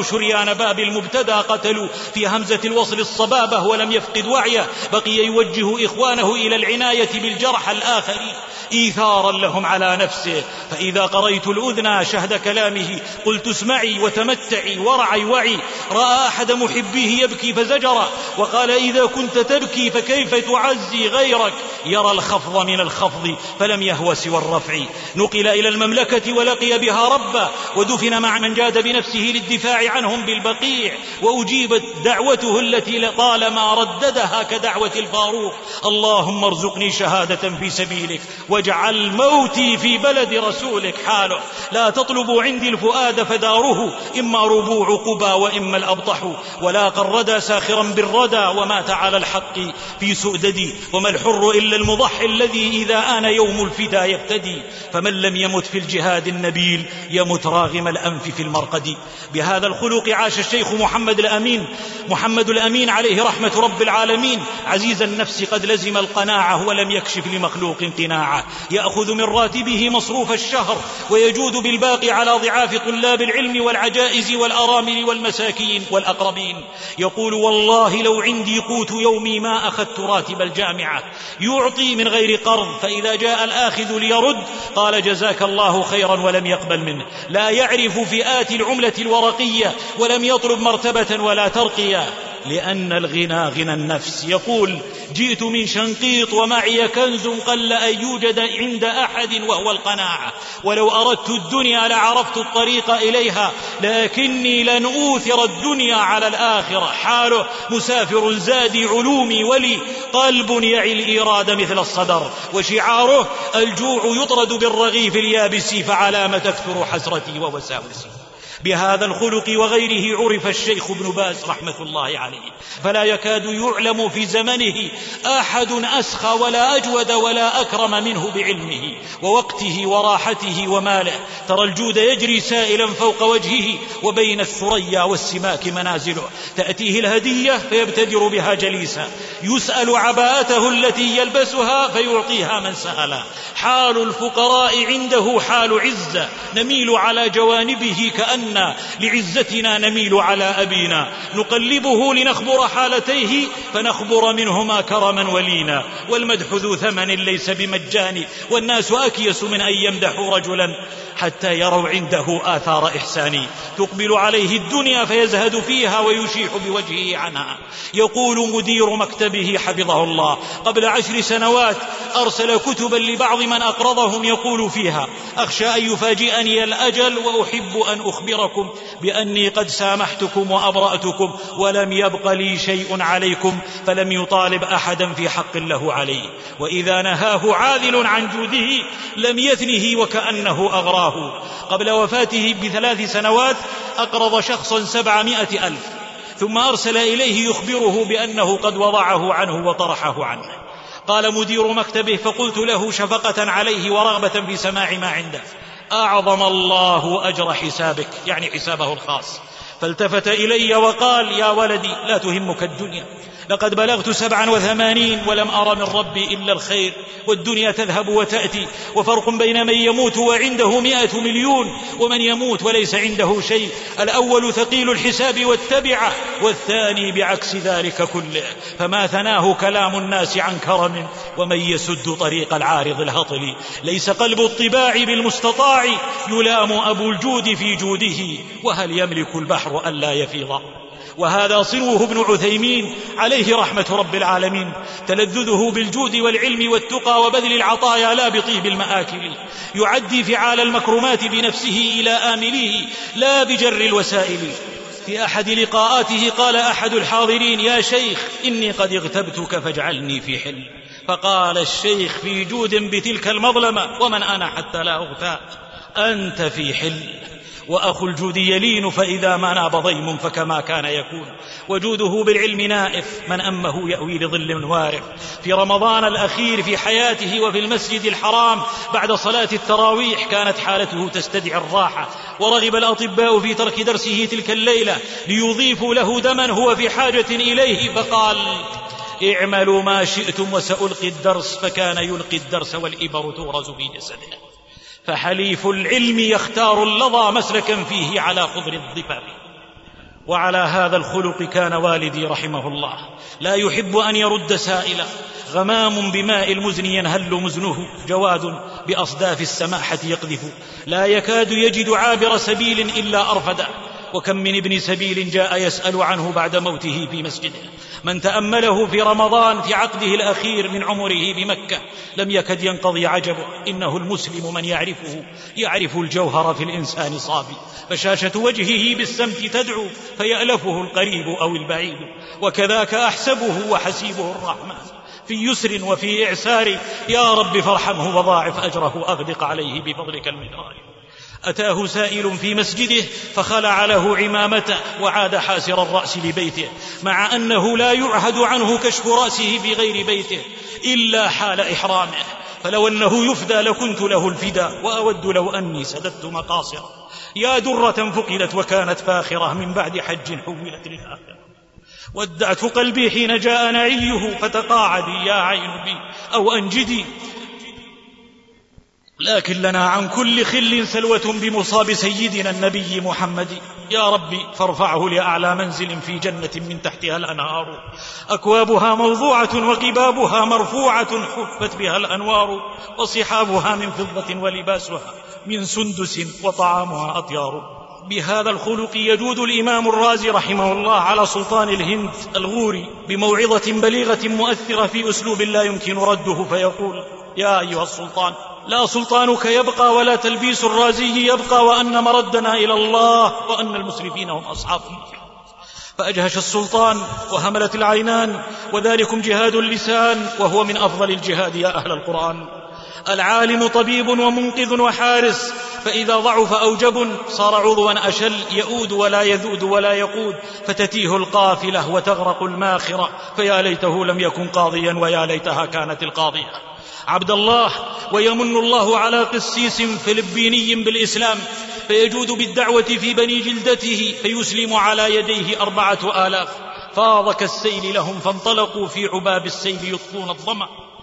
N: سكان باب المبتدى قتلوا في همزة الوصل الصبابة ولم يفقد وعيه، بقي يوجه إخوانه إلى العناية بالجرحى الآخرين إيثارا لهم على نفسه. فإذا قريت الأذنى شهد كلامه قلت اسمعي وتمتعي ورعي وعي. رأى أحد محبيه يبكي فزجر وقال إذا كنت تبكي فكيف تعزي غيرك؟ يرى الخفض من الخفض فلم يهوى سوى الرفع. نقل إلى المملكة ولقي بها ربا، ودفن مع من جاد بنفسه للدفاع عنهم بالبقيع، وأجيبت دعوته التي طالما رددها كدعوة الفاروق: اللهم ارزقني شهادة في سبيلك واجعل موتي في بلد رسولك. حاله: لا تطلبوا عندي الفؤاد فداره، إما ربوع قبى وإما الأبطح. ولاقى الردى ساخرا بالردى ومات على الحق في سؤددي. وما الحر إلا المضحي الذي إذا آن يوم الفدا يفتدي. فمن لم يمت في الجهاد النبيل يمت راغم الأنف في المرقد. بهذا الخلق عاش الشيخ محمد الأمين محمد الأمين عليه رحمة رب العالمين، عزيز النفس قد لزم القناعة ولم يكشف لمخلوق قناعة. يأخذ من راتبه مصروف الشهر ويجود بالباقي على ضعاف طلاب العلم والعجائز والأرامل والمساكين والأقربين. يقول: والله لو عندي قوت يومي ما أخذت راتب الجامعة. يعطي من غير قرض، فإذا جاء الآخذ ليرد قال جزاك الله خيرا ولم يقبل منه. لا يعرف فئات العملة الورقية ولم يطلب مرتبة ولا ترقية، لأن الغنى غنى النفس. يقول: جئت من شنقيط ومعي كنز قل أن يوجد عند أحد وهو القناعة، ولو أردت الدنيا لعرفت الطريق إليها، لكني لن أوثر الدنيا على الآخرة. حاله: مسافر زادي علومي ولي قلب يعي الإرادة مثل الصدر. وشعاره: الجوع يطرد بالرغيف اليابس فعلام تكثر حسرتي ووساوسي. بهذا الخلق وغيره عرف الشيخ ابن باز رحمة الله عليه، فلا يكاد يعلم في زمنه أحد أسخى ولا أجود ولا أكرم منه بعلمه ووقته وراحته وماله. ترى الجود يجري سائلا فوق وجهه، وبين الثريا والسماك منازله. تأتيه الهدية فيبتدر بها جليسا، يسأل عباءته التي يلبسها فيعطيها من سأله. حال الفقراء عنده حال عزة، نميل على جوانبه كأن لعزتنا نميل على أبينا. نقلبه لنخبر حالتيه فنخبر منهما كرما ولينا. والمدح ذو ثمن ليس بمجان، والناس أكيس من أن يمدحوا رجلا حتى يروا عنده آثار إحسان. تقبل عليه الدنيا فيزهد فيها ويشيح بوجهه عنها. يقول مدير مكتبه حفظه الله: قبل عشر سنوات أرسل كتبا لبعض من أقرضهم يقول فيها: أخشى أن يفاجئني الأجل وأحب أن أخبركم بأني قد سامحتكم وأبرأتكم ولم يبق لي شيء عليكم. فلم يطالب أحدا في حق له عليه، وإذا نهاه عاذل عن جوده لم يثنه وكأنه أغراه. قبل وفاته بثلاث سنوات أقرض شخصا سبعمائة ألف، ثم أرسل إليه يخبره بأنه قد وضعه عنه وطرحه عنه. قال مدير مكتبه: فقلت له شفقة عليه ورغبة في سماع ما عنده: أعظم الله أجر حسابك، يعني حسابه الخاص. فالتفت إلي وقال: يا ولدي لا تهمك الدنيا، لقد بلغت سبعا وثمانين ولم أرى من ربي إلا الخير، والدنيا تذهب وتأتي، وفرق بين من يموت وعنده مئة مليون ومن يموت وليس عنده شيء. الأول ثقيل الحساب والتبعة، والثاني بعكس ذلك كله. فما ثناه كلام الناس عن كرم، ومن يسد طريق العارض الهطل. ليس قلب الطباع بالمستطاع، يلام أبو الجود في جوده، وهل يملك البحر ألا يفيض. وهذا صنوه ابن عثيمين عليه رحمة رب العالمين، تلذذه بالجود والعلم والتقى وبذل العطايا لا بطيب المآكل. يعدي فعال المكرمات بنفسه إلى آمليه لا بجر الوسائل. في أحد لقاءاته قال أحد الحاضرين: يا شيخ إني قد اغتبتك فاجعلني في حل. فقال الشيخ في جود بتلك المظلمة: ومن أنا حتى لا أغتاب؟ أنت في حل. وأخو الجود يلين فإذا ما ناب ضيم فكما كان يكون. وجوده بالعلم نائف، من أمه يأوي لظل وارف. في رمضان الأخير في حياته وفي المسجد الحرام بعد صلاة التراويح كانت حالته تستدعي الراحة، ورغب الأطباء في ترك درسه تلك الليلة ليضيفوا له دما هو في حاجة إليه، فقال: اعملوا ما شئتم وسألقي الدرس. فكان يلقي الدرس والإبر تغرز في جسده. فحليف العلم يختار اللظى مسلكا فيه على خضر الضفاف. وعلى هذا الخلق كان والدي رحمه الله، لا يحب أن يرد سائلا، غمام بماء المزن ينهل مزنه، جواد بأصداف السماحة يقذف، لا يكاد يجد عابر سبيل إلا أرفده، وكم من ابن سبيل جاء يسأل عنه بعد موته في مسجده. من تأمله في رمضان في عقده الأخير من عمره بمكة لم يكد ينقضي عجبه. إنه المسلم من يعرفه يعرف الجوهر في الإنسان صافي، بشاشة وجهه بالسمت تدعو فيألفه القريب أو البعيد، وكذاك أحسبه وحسيبه الرحمن في يسر وفي إعسار، يا رب فارحمه وضاعف أجره أغدق عليه بفضلك المدرار. أتاه سائل في مسجده فخلع له عمامته وعاد حاسر الرأس لبيته، مع أنه لا يعهد عنه كشف رأسه في غير بيته إلا حال إحرامه، فلو أنه يفدى لكنت له الفداء، وأود لو أني سددت مقاصره. يا درة فقدت وكانت فاخرة من بعد حج حولت للآخرة. ودعت قلبي حين جاء نعيه فتقاعدي يا عين بي أو أنجدي، لكن لنا عن كل خل سلوة بمصاب سيدنا النبي محمد. يا ربي فارفعه لأعلى منزل في جنة من تحتها الأنهار، أكوابها موضوعة وقبابها مرفوعة حفت بها الأنوار، وصحابها من فضة ولباسها من سندس وطعامها أطيار. بهذا الخلق يجود الإمام الرازي رحمه الله على سلطان الهند الغوري بموعظة بليغة مؤثرة في أسلوب لا يمكن رده، فيقول: يا أيها السلطان، لا سلطانك يبقى ولا تلبيس الرازي يبقى، وأن مردنا إلى الله، وأن المسرفين هم أصحاب النار. فأجهش السلطان وهملت العينان، وذلكم جهاد اللسان، وهو من أفضل الجهاد يا أهل القرآن. العالم طبيب ومنقذ وحارس، فإذا ضعف أو جبن صار عضوا أشل يؤود ولا يذود ولا يقود، فتتيه القافلة وتغرق الماخرة، فيا ليته لم يكن قاضيا ويا ليتها كانت القاضية. عبد الله ويمن الله على قسيس فلبيني بالإسلام، فيجود بالدعوة في بني جلدته، فيسلم على يديه أربعة آلاف، فاض كالسيل لهم فانطلقوا في عباب السيل يطفون الظمأ.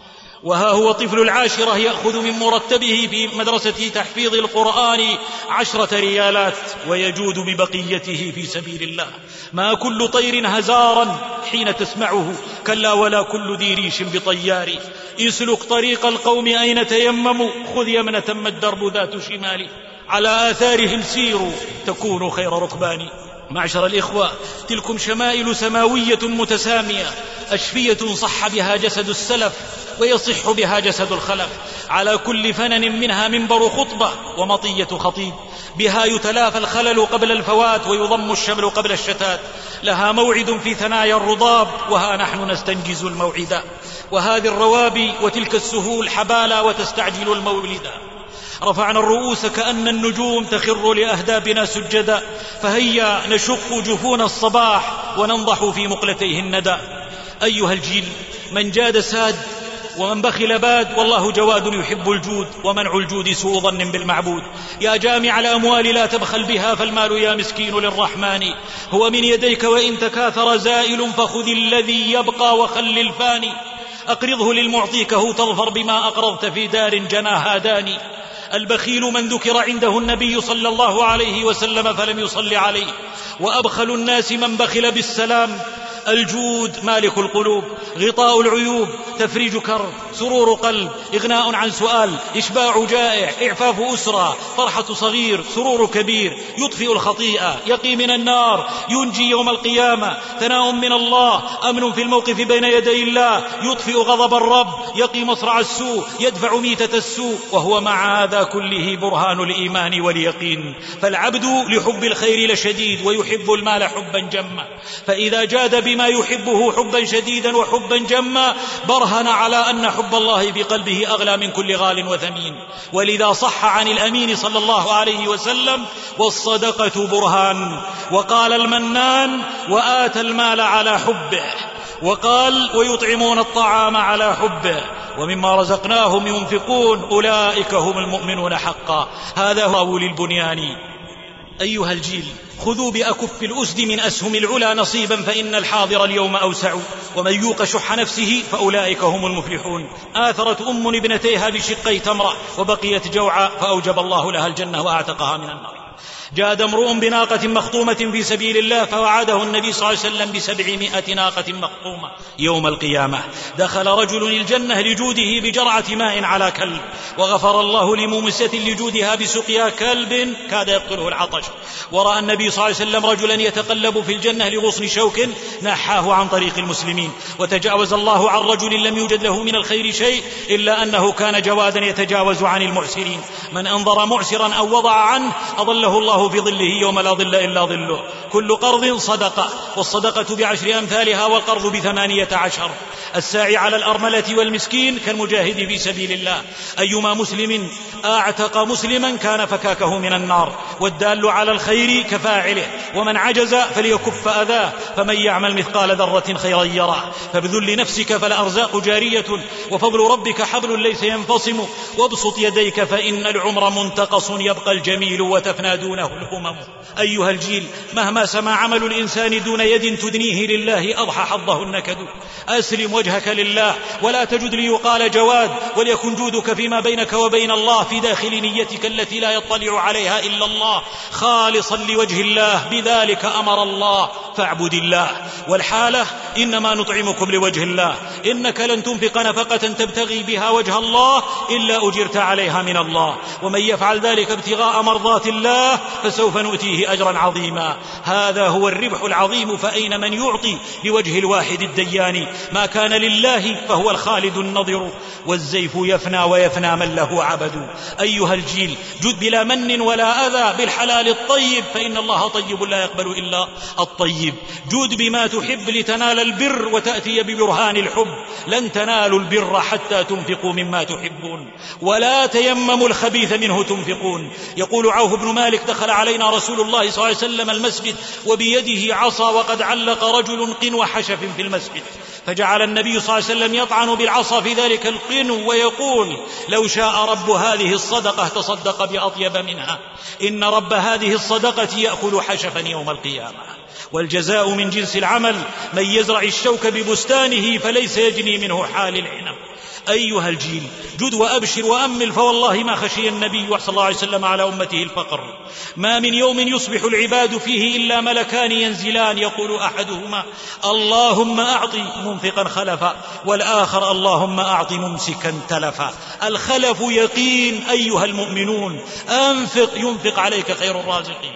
N: وها هو طفل العاشرة يأخذ من مرتبه في مدرسة تحفيظ القرآن عشرة ريالات، ويجود ببقيته في سبيل الله. ما كل طير هزارا حين تسمعه، كلا ولا كل ذي ريش بطيار. اسلك طريق القوم أين تيمموا، خذ يمنة ما الدرب ذات شمال، على آثارهم سيروا تكونوا خير ركبان. معشر الإخوة، تلكم شمائل سماوية متسامية، أشفية صح بها جسد السلف ويصح بها جسد الخلف، على كل فنن منها منبر خطبة ومطية خطيب، بها يتلافى الخلل قبل الفوات ويضم الشمل قبل الشتات، لها موعد في ثنايا الرضاب، وها نحن نستنجز الموعدا، وهذه الروابي وتلك السهول حبالا وتستعجل المولدا. رفعنا الرؤوس كأن النجوم تخر لأهدابنا سجدا، فهيا نشق جفون الصباح وننضح في مقلتيه الندى. أيها الجيل، من جاد ساد ومن بخل باد، والله جواد يحب الجود، ومنع الجود سوء ظن بالمعبود. يا جامع الأموال لا تبخل بها، فالمال يا مسكين للرحمن هو من يديك، وإن تكاثر زائل فخذ الذي يبقى وخل الفاني. أقرضه للمعطيكه تظفر بما أقرضت في دار جناها داني. البخيل من ذكر عنده النبي صلى الله عليه وسلم فلم يصل عليه، وأبخل الناس من بخل بالسلام. الجود مالك القلوب، غطاء العيوب، تفريج كرب، سرور قلب، إغناء عن سؤال، إشباع جائع، إعفاف أسرة، فرحة صغير، سرور كبير، يطفئ الخطيئة، يقي من النار، ينجي يوم القيامة، ثناء من الله، أمن في الموقف بين يدي الله، يطفئ غضب الرب، يقي مصرع السوء، يدفع ميتة السوء، وهو مع هذا كله برهان الإيمان واليقين. فالعبد لحب الخير لشديد، ويحب المال حبا جما، فإذا جاد بما يحبه حبا شديدا وحبا جما برهن على أن حب الله في قلبه أغلى من كل غال وثمين. ولذا صح عن الأمين صلى الله عليه وسلم: والصدقة برهان. وقال المنان: وآتى المال على حبه. وقال: ويطعمون الطعام على حبه، ومما رزقناهم ينفقون، أولئك هم المؤمنون حقا. هذا هو أولي البنيان. أيها الجيل، خذوا بأكف الأسد من أسهم العلا نصيبا، فإن الحاضر اليوم أوسع، ومن يوق شح نفسه فأولئك هم المفلحون. آثرت أم ابنتيها بشقي تمرة، وبقيت جوعا، فأوجب الله لها الجنة وأعتقها من النار. جاد امرؤ بناقة مخطومة في سبيل الله فوعده النبي صلى الله عليه وسلم بسبعمائة ناقة مخطومة يوم القيامة. دخل رجل الجنة لجوده بجرعة ماء على كلب، وغفر الله لمومسة لجودها بسقيا كلب كاد يقتله العطش. ورأى النبي صلى الله عليه وسلم رجلا يتقلب في الجنة لغصن شوك نحاه عن طريق المسلمين، وتجاوز الله عن رجل لم يوجد له من الخير شيء إلا أنه كان جوادا يتجاوز عن المعسرين. من أنظر معسرا أو وضع عنه أظله الله في ظله يوم لا ظل إلا ظله. كل قرض صدقة، والصدقة بعشر أمثالها والقرض بثمانية عشر. الساعي على الأرملة والمسكين كالمجاهد في سبيل الله. أيما مسلم أعتق مسلما كان فكاكه من النار، والدال على الخير كفاعله، ومن عجز فليكف أذاه، فمن يعمل مثقال ذرة خيرا يره. فبذل نفسك فالأرزاق جارية، وفضل ربك حبل ليس ينفصم. وابسط يديك فإن العمر منتقص، يبقى الجميل وتفنى دونه الهمم. أيها الجيل، مهما سما عمل الإنسان دون يد تدنيه لله أضحى حظه النكد. أسلم وجهك لله ولا تجد ليقال جواد، وليكن جودك فيما بينك وبين الله في داخل نيتك التي لا يطلع عليها إلا الله، خالصا لوجه الله، بذلك أمر الله فاعبد الله. والحالة إنما نطعمكم لوجه الله، إنك لن تنفق نفقة تبتغي بها وجه الله إلا أجرت عليها من الله، ومن يفعل ذلك ابتغاء مرضات الله فسوف نؤتيه أجرا عظيما. هذا هو الربح العظيم. فأين من يعطي لوجه الواحد الديان؟ ما كان لله فهو الخالد النظر، والزيف يفنى ويفنى من له عبد. أيها الجيل، جد بلا من ولا أذى بالحلال الطيب، فإن الله طيب لا يقبل إلا الطيب. جود بما تحب لتنال البر وتأتي ببرهان الحب. لن تنالوا البر حتى تنفقوا مما تحبون، ولا تيمموا الخبيث منه تنفقون. يقول عوف بن مالك: دخل علينا رسول الله صلى الله عليه وسلم المسجد وبيده عصا، وقد علق رجل قنو حشف في المسجد، فجعل النبي صلى الله عليه وسلم يطعن بالعصا في ذلك القنو ويقول: لو شاء رب هذه الصدقة تصدق بأطيب منها. إن رب هذه الصدقة يأكل حشفا يوم القيامة. والجزاء من جنس العمل. من يزرع الشوك ببستانه فليس يجني منه حال العنب. أيها الجيل، جد وأبشر وأمل، فوالله ما خشي النبي صلى الله عليه وسلم على أمته الفقر. ما من يوم يصبح العباد فيه إلا ملكان ينزلان، يقول أحدهما: اللهم أعطي منفقا خلفا، والآخر: اللهم أعطي ممسكا تلفا. الخلف يقين. أيها المؤمنون، أنفق ينفق عليك خير الرازقين.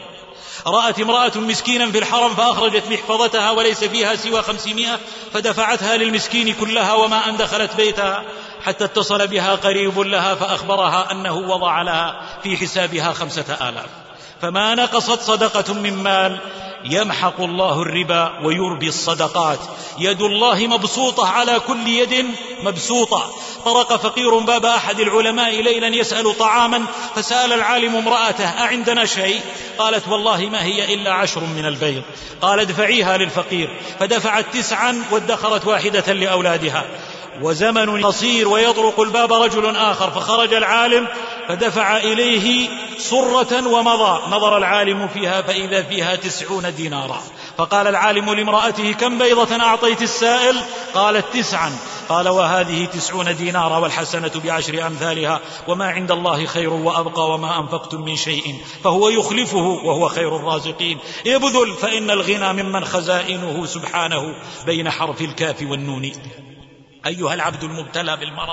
N: رأت امرأة مسكينا في الحرم فأخرجت محفظتها وليس فيها سوى خمسمائة، فدفعتها للمسكين كلها وما أن دخلت بيتها، حتى اتصل بها قريب لها فأخبرها أنه وضع لها في حسابها خمسة آلاف. فما نقصت صدقة من مال. يمحق الله الربا ويربي الصدقات. يد الله مبسوطة على كل يد مبسوطة. طرق فقير باب أحد العلماء ليلا يسأل طعاما، فسأل العالم امرأته: أعندنا شيء؟ قالت: والله ما هي إلا عشر من البيض. قال: ادفعيها للفقير. فدفعت تسعا وادخرت واحدة لأولادها. وزمن قصير ويطرق الباب رجل آخر، فخرج العالم فدفع إليه صرة ومضى. نظر العالم فيها فإذا فيها تسعون دينارا. فقال العالم لامرأته: كم بيضة أعطيت السائل؟ قالت: تسعا. قال: وهذه تسعون دينارا، والحسنة بعشر أمثالها، وما عند الله خير وأبقى، وما أنفقتم من شيء فهو يخلفه وهو خير الرازقين. ابذل فإن الغنى ممن خزائنه سبحانه بين حرف الكاف والنون. أيها العبد المبتلى بالمرض،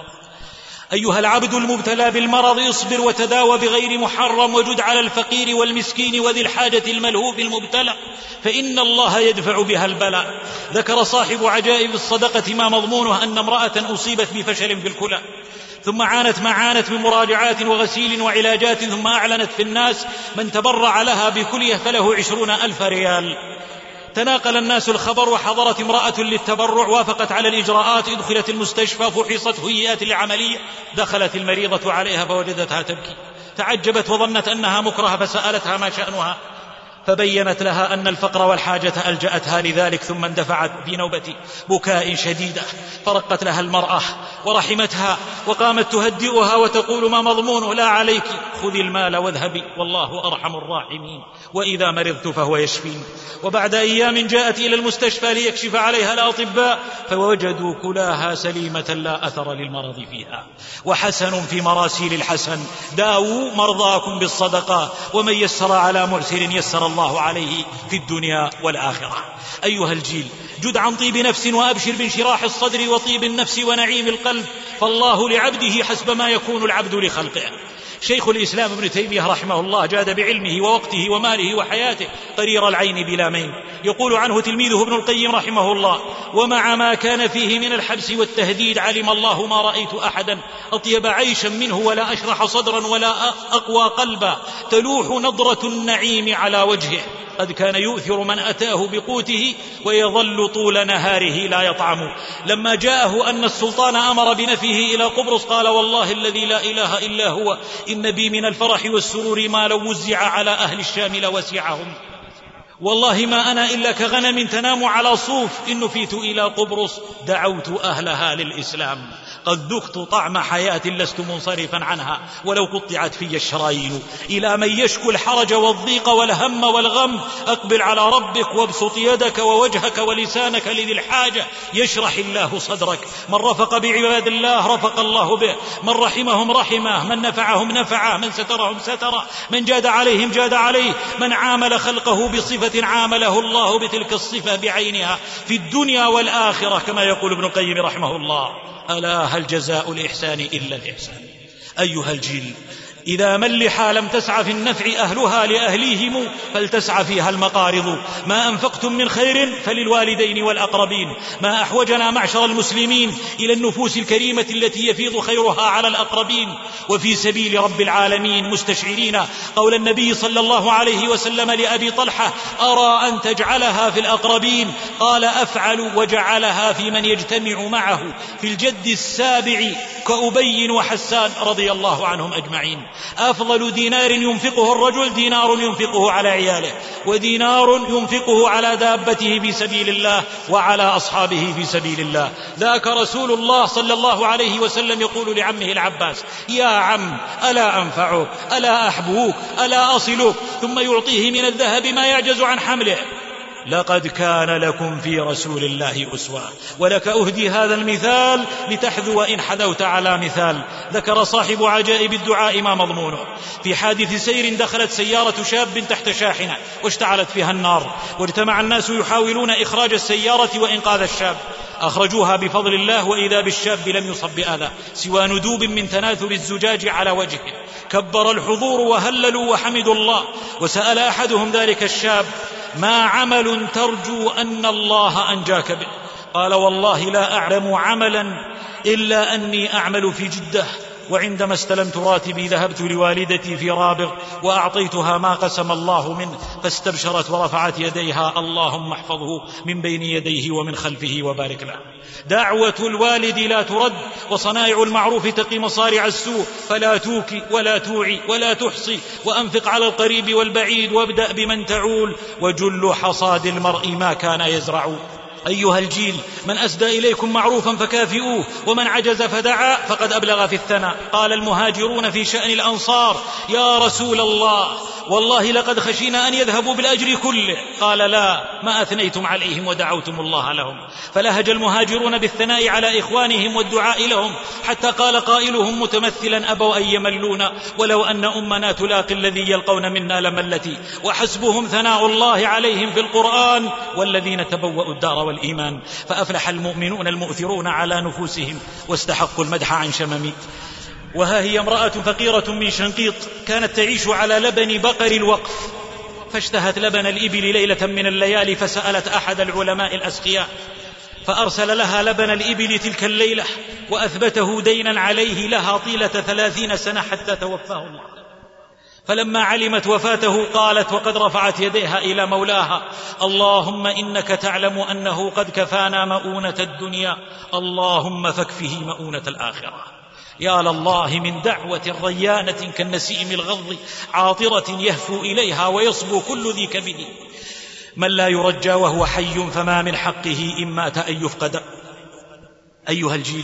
N: أيها العبد المبتلى بالمرض، اصبر وتداوى بغير محرم، وجد على الفقير والمسكين وذي الحاجة الملهوف المبتلى، فإن الله يدفع بها البلاء. ذكر صاحب عجائب الصدقة ما مضمونها أن امرأة أصيبت بفشل في الكلى، ثم عانت ما عانت من مراجعات وغسيل وعلاجات، ثم أعلنت في الناس من تبرع لها بكلية فله عشرون ألف ريال. تناقل الناس الخبر، وحضرت امرأة للتبرع، وافقت على الإجراءات، ادخلت المستشفى، فحصت، هيئت العملية. دخلت المريضة عليها فوجدتها تبكي، تعجبت وظنت أنها مكرهة، فسألتها ما شأنها، فبينت لها أن الفقر والحاجة ألجأتها لذلك، ثم اندفعت بنوبة بكاء شديدة، فرقت لها المرأة ورحمتها، وقامت تهدئها وتقول: ما مضمونه؟ لا عليك، خذي المال واذهبي، والله أرحم الراحمين. وإذا مرضت فهو يشفين. وبعد أيام جاءت إلى المستشفى ليكشف عليها الأطباء فوجدوا كلاها سليمة لا أثر للمرض فيها. وحسن في مراسيل الحسن: داووا مرضاكم بالصدقة، ومن يسر على معسر يسر الله عليه في الدنيا والآخرة. أيها الجيل، جد عن طيب نفس وأبشر بانشراح الصدر وطيب النفس ونعيم القلب، فالله لعبده حسب ما يكون العبد لخلقه. شيخ الإسلام ابن تيمية رحمه الله جاد بعلمه ووقته وماله وحياته قرير العين بلا مين. يقول عنه تلميذه ابن القيم رحمه الله: ومع ما كان فيه من الحبس والتهديد علم الله ما رأيت أحدا أطيب عيشا منه ولا أشرح صدرا ولا أقوى قلبا تلوح نضرة النعيم على وجهه. قد كان يؤثر من أتاه بقوته ويظل طول نهاره لا يطعم. لما جاءه أن السلطان أمر بنفيه إلى قبرص قال: والله الذي لا إله إلا هو إن بي من الفرح والسرور ما لو وزع على أهل الشام لوسعهم. والله ما أنا إلا كغنم تنام على صوف إن نفيت إلى قبرص دعوت أهلها للإسلام. قد ذقت طعم حياة لست منصرفا عنها ولو قطعت في الشرايين. إلى من يشكو الحرج والضيق والهم والغم أقبل على ربك وابسط يدك ووجهك ولسانك لذي الحاجة يشرح الله صدرك. من رفق بعباد الله رفق الله به، من رحمهم رحمه، من نفعهم نفعه، من سترهم ستره، من جاد عليهم جاد عليه، من عامل خلقه بصفة عامله الله بتلك الصفة بعينها في الدنيا والآخرة، كما يقول ابن القيم رحمه الله: ألا هل جزاء الإحسان إلا الإحسان. أيها الجيل، إذا ملحا لم تسعى في النفع أهلها لأهليهم فلتسعى فيها المقارض. ما أنفقتم من خير فللوالدين والأقربين. ما أحوجنا معشر المسلمين إلى النفوس الكريمة التي يفيض خيرها على الأقربين. وفي سبيل رب العالمين مستشعرين قول النبي صلى الله عليه وسلم لأبي طلحة: أرى أن تجعلها في الأقربين. قال: أفعل، وجعلها في من يجتمع معه في الجد السابع كأبي وحسان رضي الله عنهم أجمعين. أفضل دينار ينفقه الرجل دينار ينفقه على عياله، ودينار ينفقه على دابته في سبيل الله وعلى أصحابه في سبيل الله. ذاك رسول الله صلى الله عليه وسلم يقول لعمه العباس: يا عم، ألا أنفعك، ألا أحبوك، ألا أصلك، ثم يعطيه من الذهب ما يعجز عن حمله. لقد كان لكم في رسول الله أسوة. ولك أهدي هذا المثال لتحذو إن حذوت على مثال. ذكر صاحب عجائب الدعاء ما مضمونه: في حادث سير دخلت سيارة شاب تحت شاحنة واشتعلت فيها النار، واجتمع الناس يحاولون إخراج السيارة وإنقاذ الشاب. أخرجوها بفضل الله، وإذا بالشاب لم يصب بأذى سوى ندوب من تناثر الزجاج على وجهه. كبر الحضور وهللوا وحمدوا الله. وسأل أحدهم ذلك الشاب: ما عمل ترجو أن الله أنجاك به؟ قال: والله لا أعلم عملا إلا أني أعمل في جدة، وعندما استلمت راتبي ذهبت لوالدتي في رابغ وأعطيتها ما قسم الله منه، فاستبشرت ورفعت يديها: اللهم احفظه من بين يديه ومن خلفه وبارك له. دعوة الوالد لا ترد، وصنائع المعروف تقي مصارع السوء. فلا توكي ولا توعي ولا تحصي، وأنفق على القريب والبعيد، وابدأ بمن تعول، وجل حصاد المرء ما كان يزرع. أيها الجيل، من أسدى إليكم معروفا فكافئوه، ومن عجز فدعا فقد أبلغ في الثناء. قال المهاجرون في شأن الأنصار: يا رسول الله، والله لقد خشينا أن يذهبوا بالأجر كله. قال: لا، ما أثنيتم عليهم ودعوتم الله لهم. فلهج المهاجرون بالثناء على إخوانهم والدعاء لهم، حتى قال قائلهم متمثلا: أبوا أن يملونا، ولو أن أمنا تلاقي الذي يلقون منا لملتي. وحسبهم ثناء الله عليهم في القرآن: والذين تبوأوا الدار والإيمان. فأفلح المؤمنون المؤثرون على نفوسهم واستحقوا المدح عن شمم. وها هي امرأة فقيرة من شنقيط كانت تعيش على لبن بقر الوقف، فاشتهت لبن الإبل ليلة من الليالي، فسألت أحد العلماء الأسقياء فأرسل لها لبن الإبل تلك الليلة، وأثبته دينا عليه لها طيلة ثلاثين سنة حتى توفاه الله. فلما علمت وفاته قالت وقد رفعت يديها إلى مولاها: اللهم إنك تعلم أنه قد كفانا مؤونة الدنيا، اللهم فاكفه مؤونة الآخرة. يا لله من دعوة ريانة كالنسيم الغض، عاطرة يهفو إليها ويصبو كل ذي كبد. من لا يرجى وهو حي، فما من حقه إن مات أن يفقد. أيها الجيل،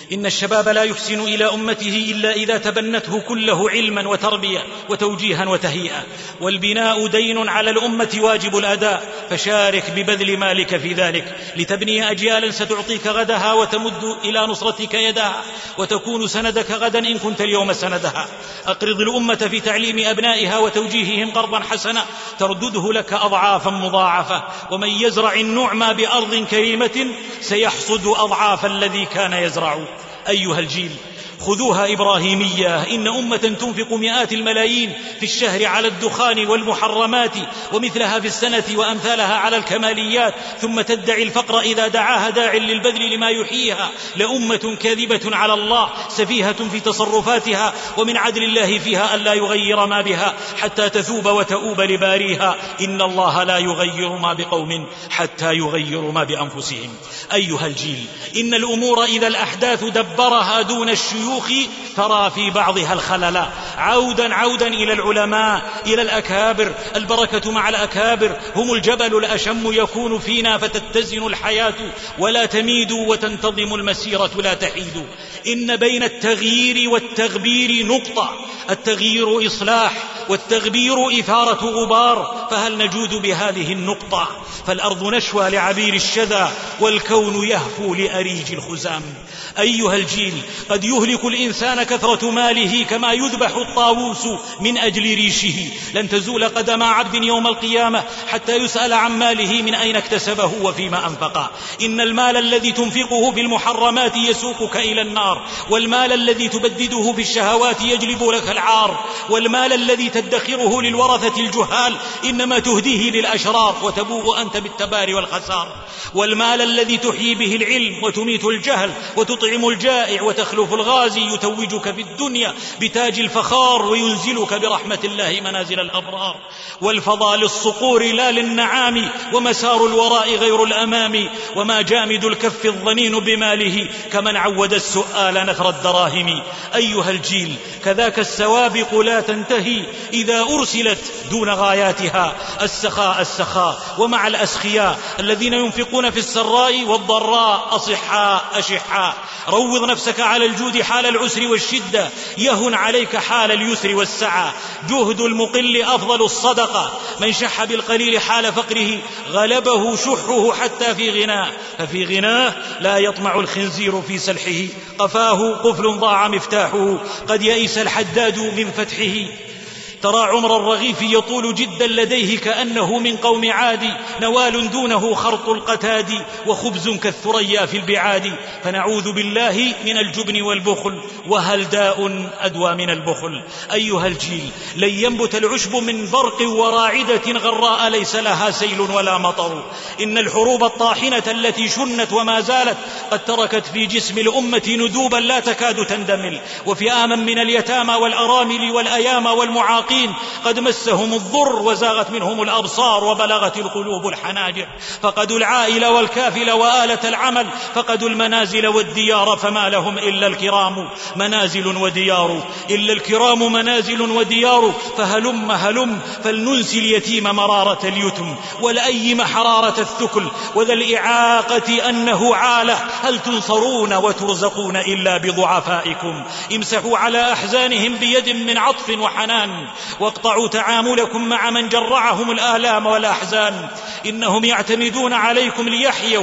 N: إن الشباب لا يحسن إلى أمته إلا إذا تبنته كله علما وتربية وتوجيها وتهيئة، والبناء دين على الأمة واجب الأداء، فشارك ببذل مالك في ذلك لتبني أجيالا ستعطيك غدها وتمد إلى نصرتك يدها وتكون سندك غدا إن كنت اليوم سندها. أقرض الأمة في تعليم أبنائها وتوجيههم قرضا حسنا تردده لك أضعافا مضاعفة، ومن يزرع النعم بأرض كريمة سيحصد أضعاف الذي كان يزرع. أيها الجيل، خذوها إبراهيمية، إن أمة تنفق مئات الملايين في الشهر على الدخان والمحرمات ومثلها في السنة وأمثالها على الكماليات، ثم تدعي الفقر إذا دعاها داع للبذل لما يحييها، لأمة كاذبة على الله سفيهة في تصرفاتها، ومن عدل الله فيها ألا يغير ما بها حتى تثوب وتؤوب لباريها. إن الله لا يغير ما بقوم حتى يغيروا ما بأنفسهم. أيها الجيل، إن الأمور إذا الأحداث دبرها دون الشيوخ ترى في بعضها الخلل. عودا عودا إلى العلماء، إلى الأكابر، البركة مع الأكابر، هم الجبل الأشم يكون فينا فتتزن الحياة ولا تميد وتنتظم المسيرة لا تحيد. إن بين التغيير والتغبير نقطة، التغيير إصلاح والتغبير إثارة غبار، فهل نجود بهذه النقطة؟ فالأرض نشوى لعبير الشذا والكون يهفو لأريج الخزام. أيها الجيل، قد يهلك الإنسان كثرة ماله كما يذبح الطاووس من أجل ريشه. لن تزول قدم عبد يوم القيامة حتى يسأل عن ماله من أين اكتسبه وفيما أنفقه. إن المال الذي تنفقه في المحرمات يسوقك إلى النار، والمال الذي تبدده في الشهوات يجلب لك العار، والمال الذي تدخره للورثة الجهال إنما تهديه للأشرار وتبوء أنت بالتبار والخسار. والمال الذي تحيي به العلم وتميت الجهل وتطعم الجائع وتخلف الغازي يتوجك في الدنيا بتاج الفخار وينزلك برحمة الله منازل الأبرار. والفضى للصقور لا للنعام، ومسار الوراء غير الأمام، وما جامد الكف الظنين بماله كمن عود السؤال نثر الدراهم. أيها الجيل، كذاك السوابق لا تنتهي إذا أرسلت دون غاياتها. السخاء السخاء ومع الأسخياء الذين ينفقون في السراء والضراء أصحاء أشحاء. روض نفسك على الجود حال العسر والشدة، يهن عليك حال اليسر والسعة. جهد المقل أفضل الصدقة، من شح بالقليل حال فقره غلبه شحه حتى في غناه، ففي غناه لا يطمع الخنزير في سلحه. قفاه قفل ضاع مفتاحه، قد يئس الحداد من فتحه. ترى عمر الرغيف يطول جدا لديه كأنه من قوم عاد، نوال دونه خرط القتاد وخبز كالثريا في البعاد. فنعوذ بالله من الجبن والبخل، وهل داء أدوى من البخل. أيها الجيل، لن ينبت العشب من برق وراعدة غراء ليس لها سيل ولا مطر. إن الحروب الطاحنة التي شنت وما زالت قد تركت في جسم الأمة ندوبا لا تكاد تندمل، وفئاما من اليتامى والأرامل والأيام والمعاقين قد مسهم الضر وزاغت منهم الأبصار وبلغت القلوب الحناجر. فقدوا العائل والكافل وآلة العمل، فقدوا المنازل والديار، فما لهم إلا الكرام منازل وديار، إلا الكرام منازل وديار. فهلم هلم فلننسي اليتيم مرارة اليتم، ولأيم حرارة الثكل، وذا الإعاقة أنه عالة. هل تنصرون وترزقون إلا بضعفائكم؟ امسحوا على أحزانهم بيد من عطف وحنان، واقطعوا تعاملكم مع من جرعهم الآلام والأحزان. إنهم يعتمدون عليكم ليحيوا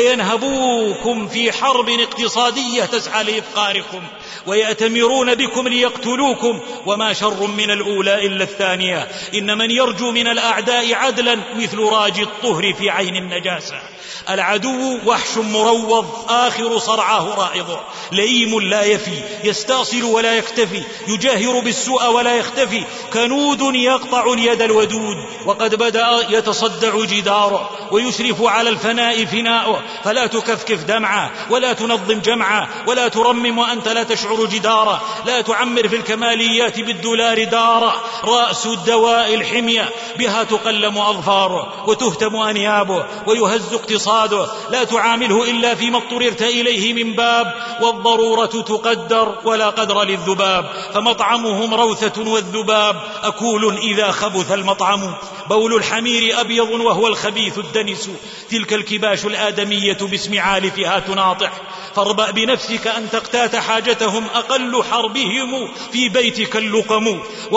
N: وينهبوكم في حرب اقتصادية تسعى لإفقاركم، ويأتمرون بكم ليقتلوكم، وما شر من الأولى إلا الثانية. إن من يرجو من الأعداء عدلا مثل راجي الطهر في عين النجاسة. العدو وحش مروض آخر صرعاه رائض، لئيم لا يفي، يستأصل ولا يكتفي، يجاهر بالسوء ولا يختفي، كنود يقطع اليد الودود، وقد بدأ يتصدع جداره ويشرف على الفناء فناؤه. فلا تكفكف دمعه ولا تنظم جمعه ولا ترمم وأنت لا تشعر جداره. لا تعمر في الكماليات بالدولار داره. رأس الدواء الحمية، بها تقلم أظفاره وتهتم أنيابه ويهز اقتصاده. لا تعامله إلا فيما اضطررت إليه من باب، والضرورة تقدر ولا قدر للذباب، فمطعمهم روثة والذباب الذباب، أكول إذا خبث المطعم، بول الحمير أبيض وهو الخبيث الدنس، تلك الكباش الآدمية باسم عالفها تناطح، فاربأ بنفسك أن تقتات حاجتهم، أقل حربهم في بيتك اللقم،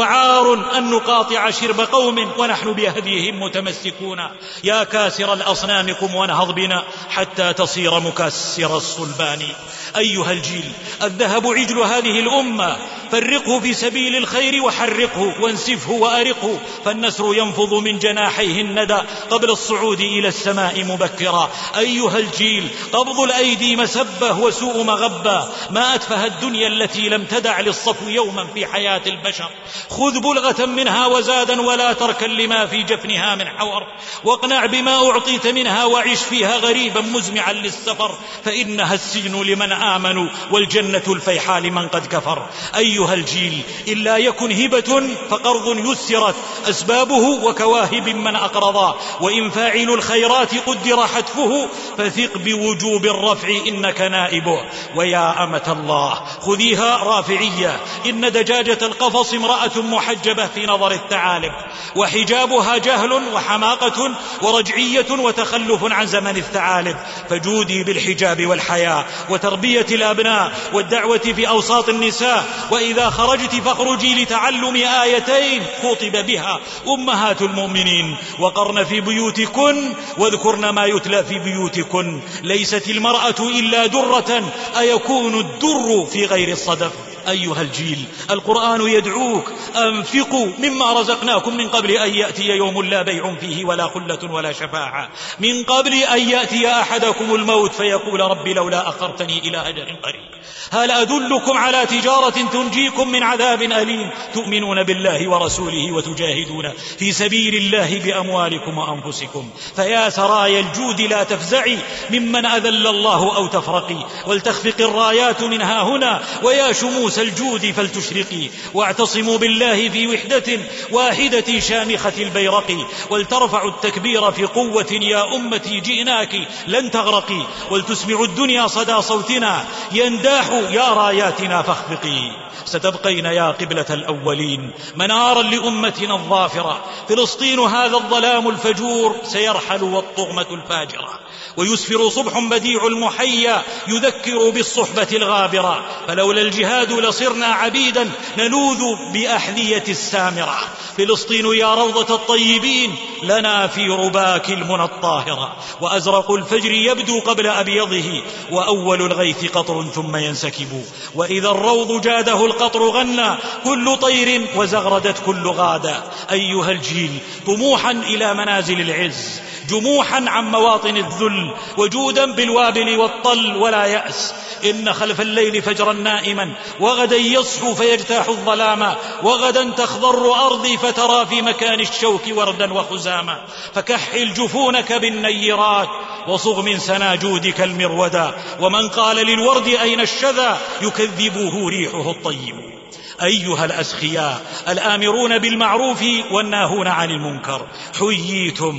N: وعار أن نقاطع شرب قوم ونحن بهديهم متمسكون، يا كاسر الأصنام قم وانهض بنا حتى تصير مكسر الصلبان. أيها الجيل، الذهب عجل هذه الأمة، فرقه في سبيل الخير وحرقه وانسفه وأرقه، فالنسر ينفض من جناحيه الندى قبل الصعود إلى السماء مبكرا. أيها الجيل، قبض الأيدي مسبة وسوء مغبة، ما أتفه الدنيا التي لم تدع للصفو يوما في حياة البشر، خذ بلغة منها وزادا ولا تركا لما في جفنها من حور، واقنع بما أعطيت منها وعش فيها غريبا مزمعا للسفر، فإنها السجن لمن آمنوا والجنة الفيحاء لمن قد كفر. أيها الجيل، إلا يكن هبة فقرض يسرت أسبابه وكواهب من أقرضا، وإن فاعل الخيرات قدر حتفه فثق بوجوب الرفع إنك نائبه. ويا أمة الله خذيها رافعية، إن دجاجة القفص امرأة محجبة في نظر الثعالب، وحجابها جهل وحماقة ورجعية وتخلف عن زمن الثعالب، فجودي بالحجاب والحياء وتربية الأبناء والدعوة في أوساط النساء، وإذا خرجت فاخرجي لتعلم آيتين خطب بها أمهات المؤمنين، وقرن في بيوتكن واذكرن ما يتلى في بيوتكن، ليست المرأة إلا درة أيكون الدر في غير الصدف. أيها الجيل، القرآن يدعوك أنفقوا مما رزقناكم من قبل أن يأتي يوم لا بيع فيه ولا خلة ولا شفاعة، من قبل أن يأتي أحدكم الموت فيقول رب لولا أخرتني إلى أجل قريب، هل أدلكم على تجارة تنجيكم من عذاب أليم، تؤمنون بالله ورسوله وتجاهدون في سبيل الله بأموالكم وأنفسكم، فيا سرايا الجود لا تفزعي ممن أذل الله أو تفرقي، ولتخفق الرايات منها هنا، ويا شموس الجود فلتشرقي، واعتصموا بالله في وحدة واحدة شامخة البيرق، ولترفعوا التكبير في قوة يا أمتي جئناك لن تغرقي، ولتسمعوا الدنيا صدى صوتنا ينداح يا راياتنا فاخفقي. ستبقين يا قبلة الأولين منارا لأمتنا الظافرة، فلسطين هذا الظلام الفجور سيرحل والطغمة الفاجرة، ويسفر صبح بديع المحيا يذكر بالصحبة الغابرة، فلولا الجهاد لصرنا عبيدا نلوذ بأحذية السامرة، فلسطين يا روضة الطيبين لنا في رباك المنى الطاهرة، وأزرق الفجر يبدو قبل أبيضه، وأول الغيث قطر ثم ينسكب، وإذا الروض جاده القطر غنى كل طير وزغردت كل غادة. أيها الجيل، طموحا إلى منازل العز، جموحا عن مواطن الذل، وجودا بالوابل والطل ولا يأس، إن خلف الليل فجرا نائما، وغدا يصحو فيجتاح الظلاما، وغدا تخضر أرضي فترى في مكان الشوك وردا وخزاما، فكحل جفونك بالنيرات وصغ من سناجودك المرودا، ومن قال للورد أين الشذا يكذبه ريحه الطيب. أيها الأسخياء الآمرون بالمعروف والناهون عن المنكر، حييتم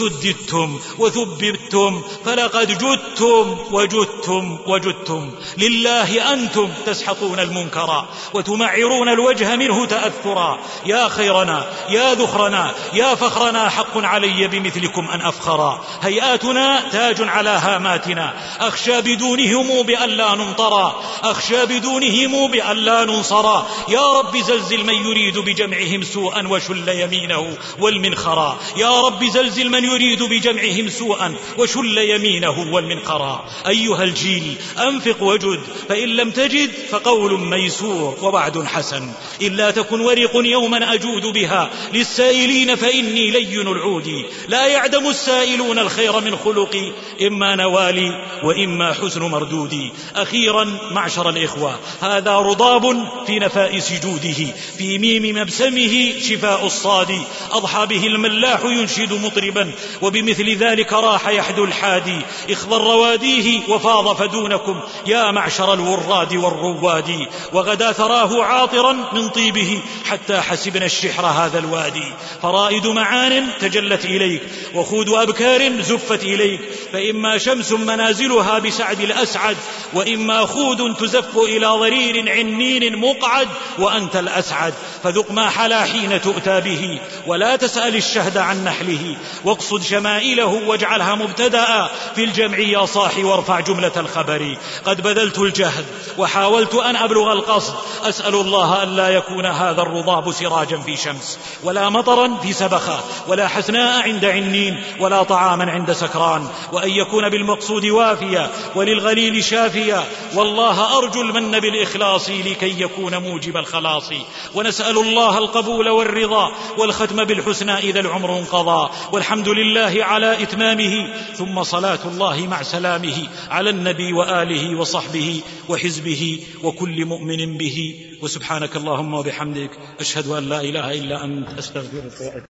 N: وسددتم وثبتم، فلقد جدتم وجدتم وجدتم، لله أنتم تسحقون المنكر وتمعرون الوجه منه تأثرا، يا خيرنا يا ذخرنا يا فخرنا، حق علي بمثلكم أن أفخرا، هيئاتنا تاج على هاماتنا، أخشى بدونهم بأن لا نمطرا، أخشى بدونهم بأن لا ننصرا، يا رب زلزل من يريد بجمعهم سوءا وشل يمينه والمنخرا، يا رب زلزل من يريد بجمعهم سوءا وشل يمينه والمنخرا. أيها الجيل، أنفق وجد، فإن لم تجد فقول ميسور ووعد حسن، إلا تكن ورق يوما أجود بها للسائلين فإني لين العود، لا يعدم السائلون الخير من خلقي، إما نوالي وإما حسن مردودي. أخيرا معشر الإخوة، هذا رضاب في نفائس جوده، في ميم مبسمه شفاء الصاد، أضحى به الملاح ينشد مطربا، وبمثل ذلك راح يحدو الحادي، اخضر رواديه وفاض فدونكم يا معشر الوراد والرواد، وغدا تراه عاطرا من طيبه حتى حسبنا الشحر هذا الوادي، فرائد معان تجلت إليك وخود أبكار زفت إليك، فإما شمس منازلها بسعد الأسعد، وإما خود تزف إلى ضرير عنين مقعد، وأنت الأسعد، فذق ما حلا حين تؤتى به، ولا تسأل الشهد عن نحله، واقصد شمائله واجعلها مبتدأ في الجمع يا صاحي، وارفع جملة الخبر. قد بذلت الجهد وحاولت أن أبلغ القصد، أسأل الله أن لا يكون هذا الرضاب سراجا في شمس، ولا مطرا في سبخة، ولا حسناء عند عنين، ولا طعاما عند سكران، وأن يكون بالمقصود وافيا وللغليل شافيا. والله أرجو المن بالإخلاص لكي يكون موجب الخلاص. ونسأل الله القبول والرضا والختم بالحسنى إذا العمر انقضى. والحمد لله على إتمامه، ثم صلاة الله مع سلامه على النبي وآله وصحبه وحزبه وكل مؤمن به. وسبحانك اللهم وبحمدك، أشهد أن لا إله إلا أنت، أستغفرك.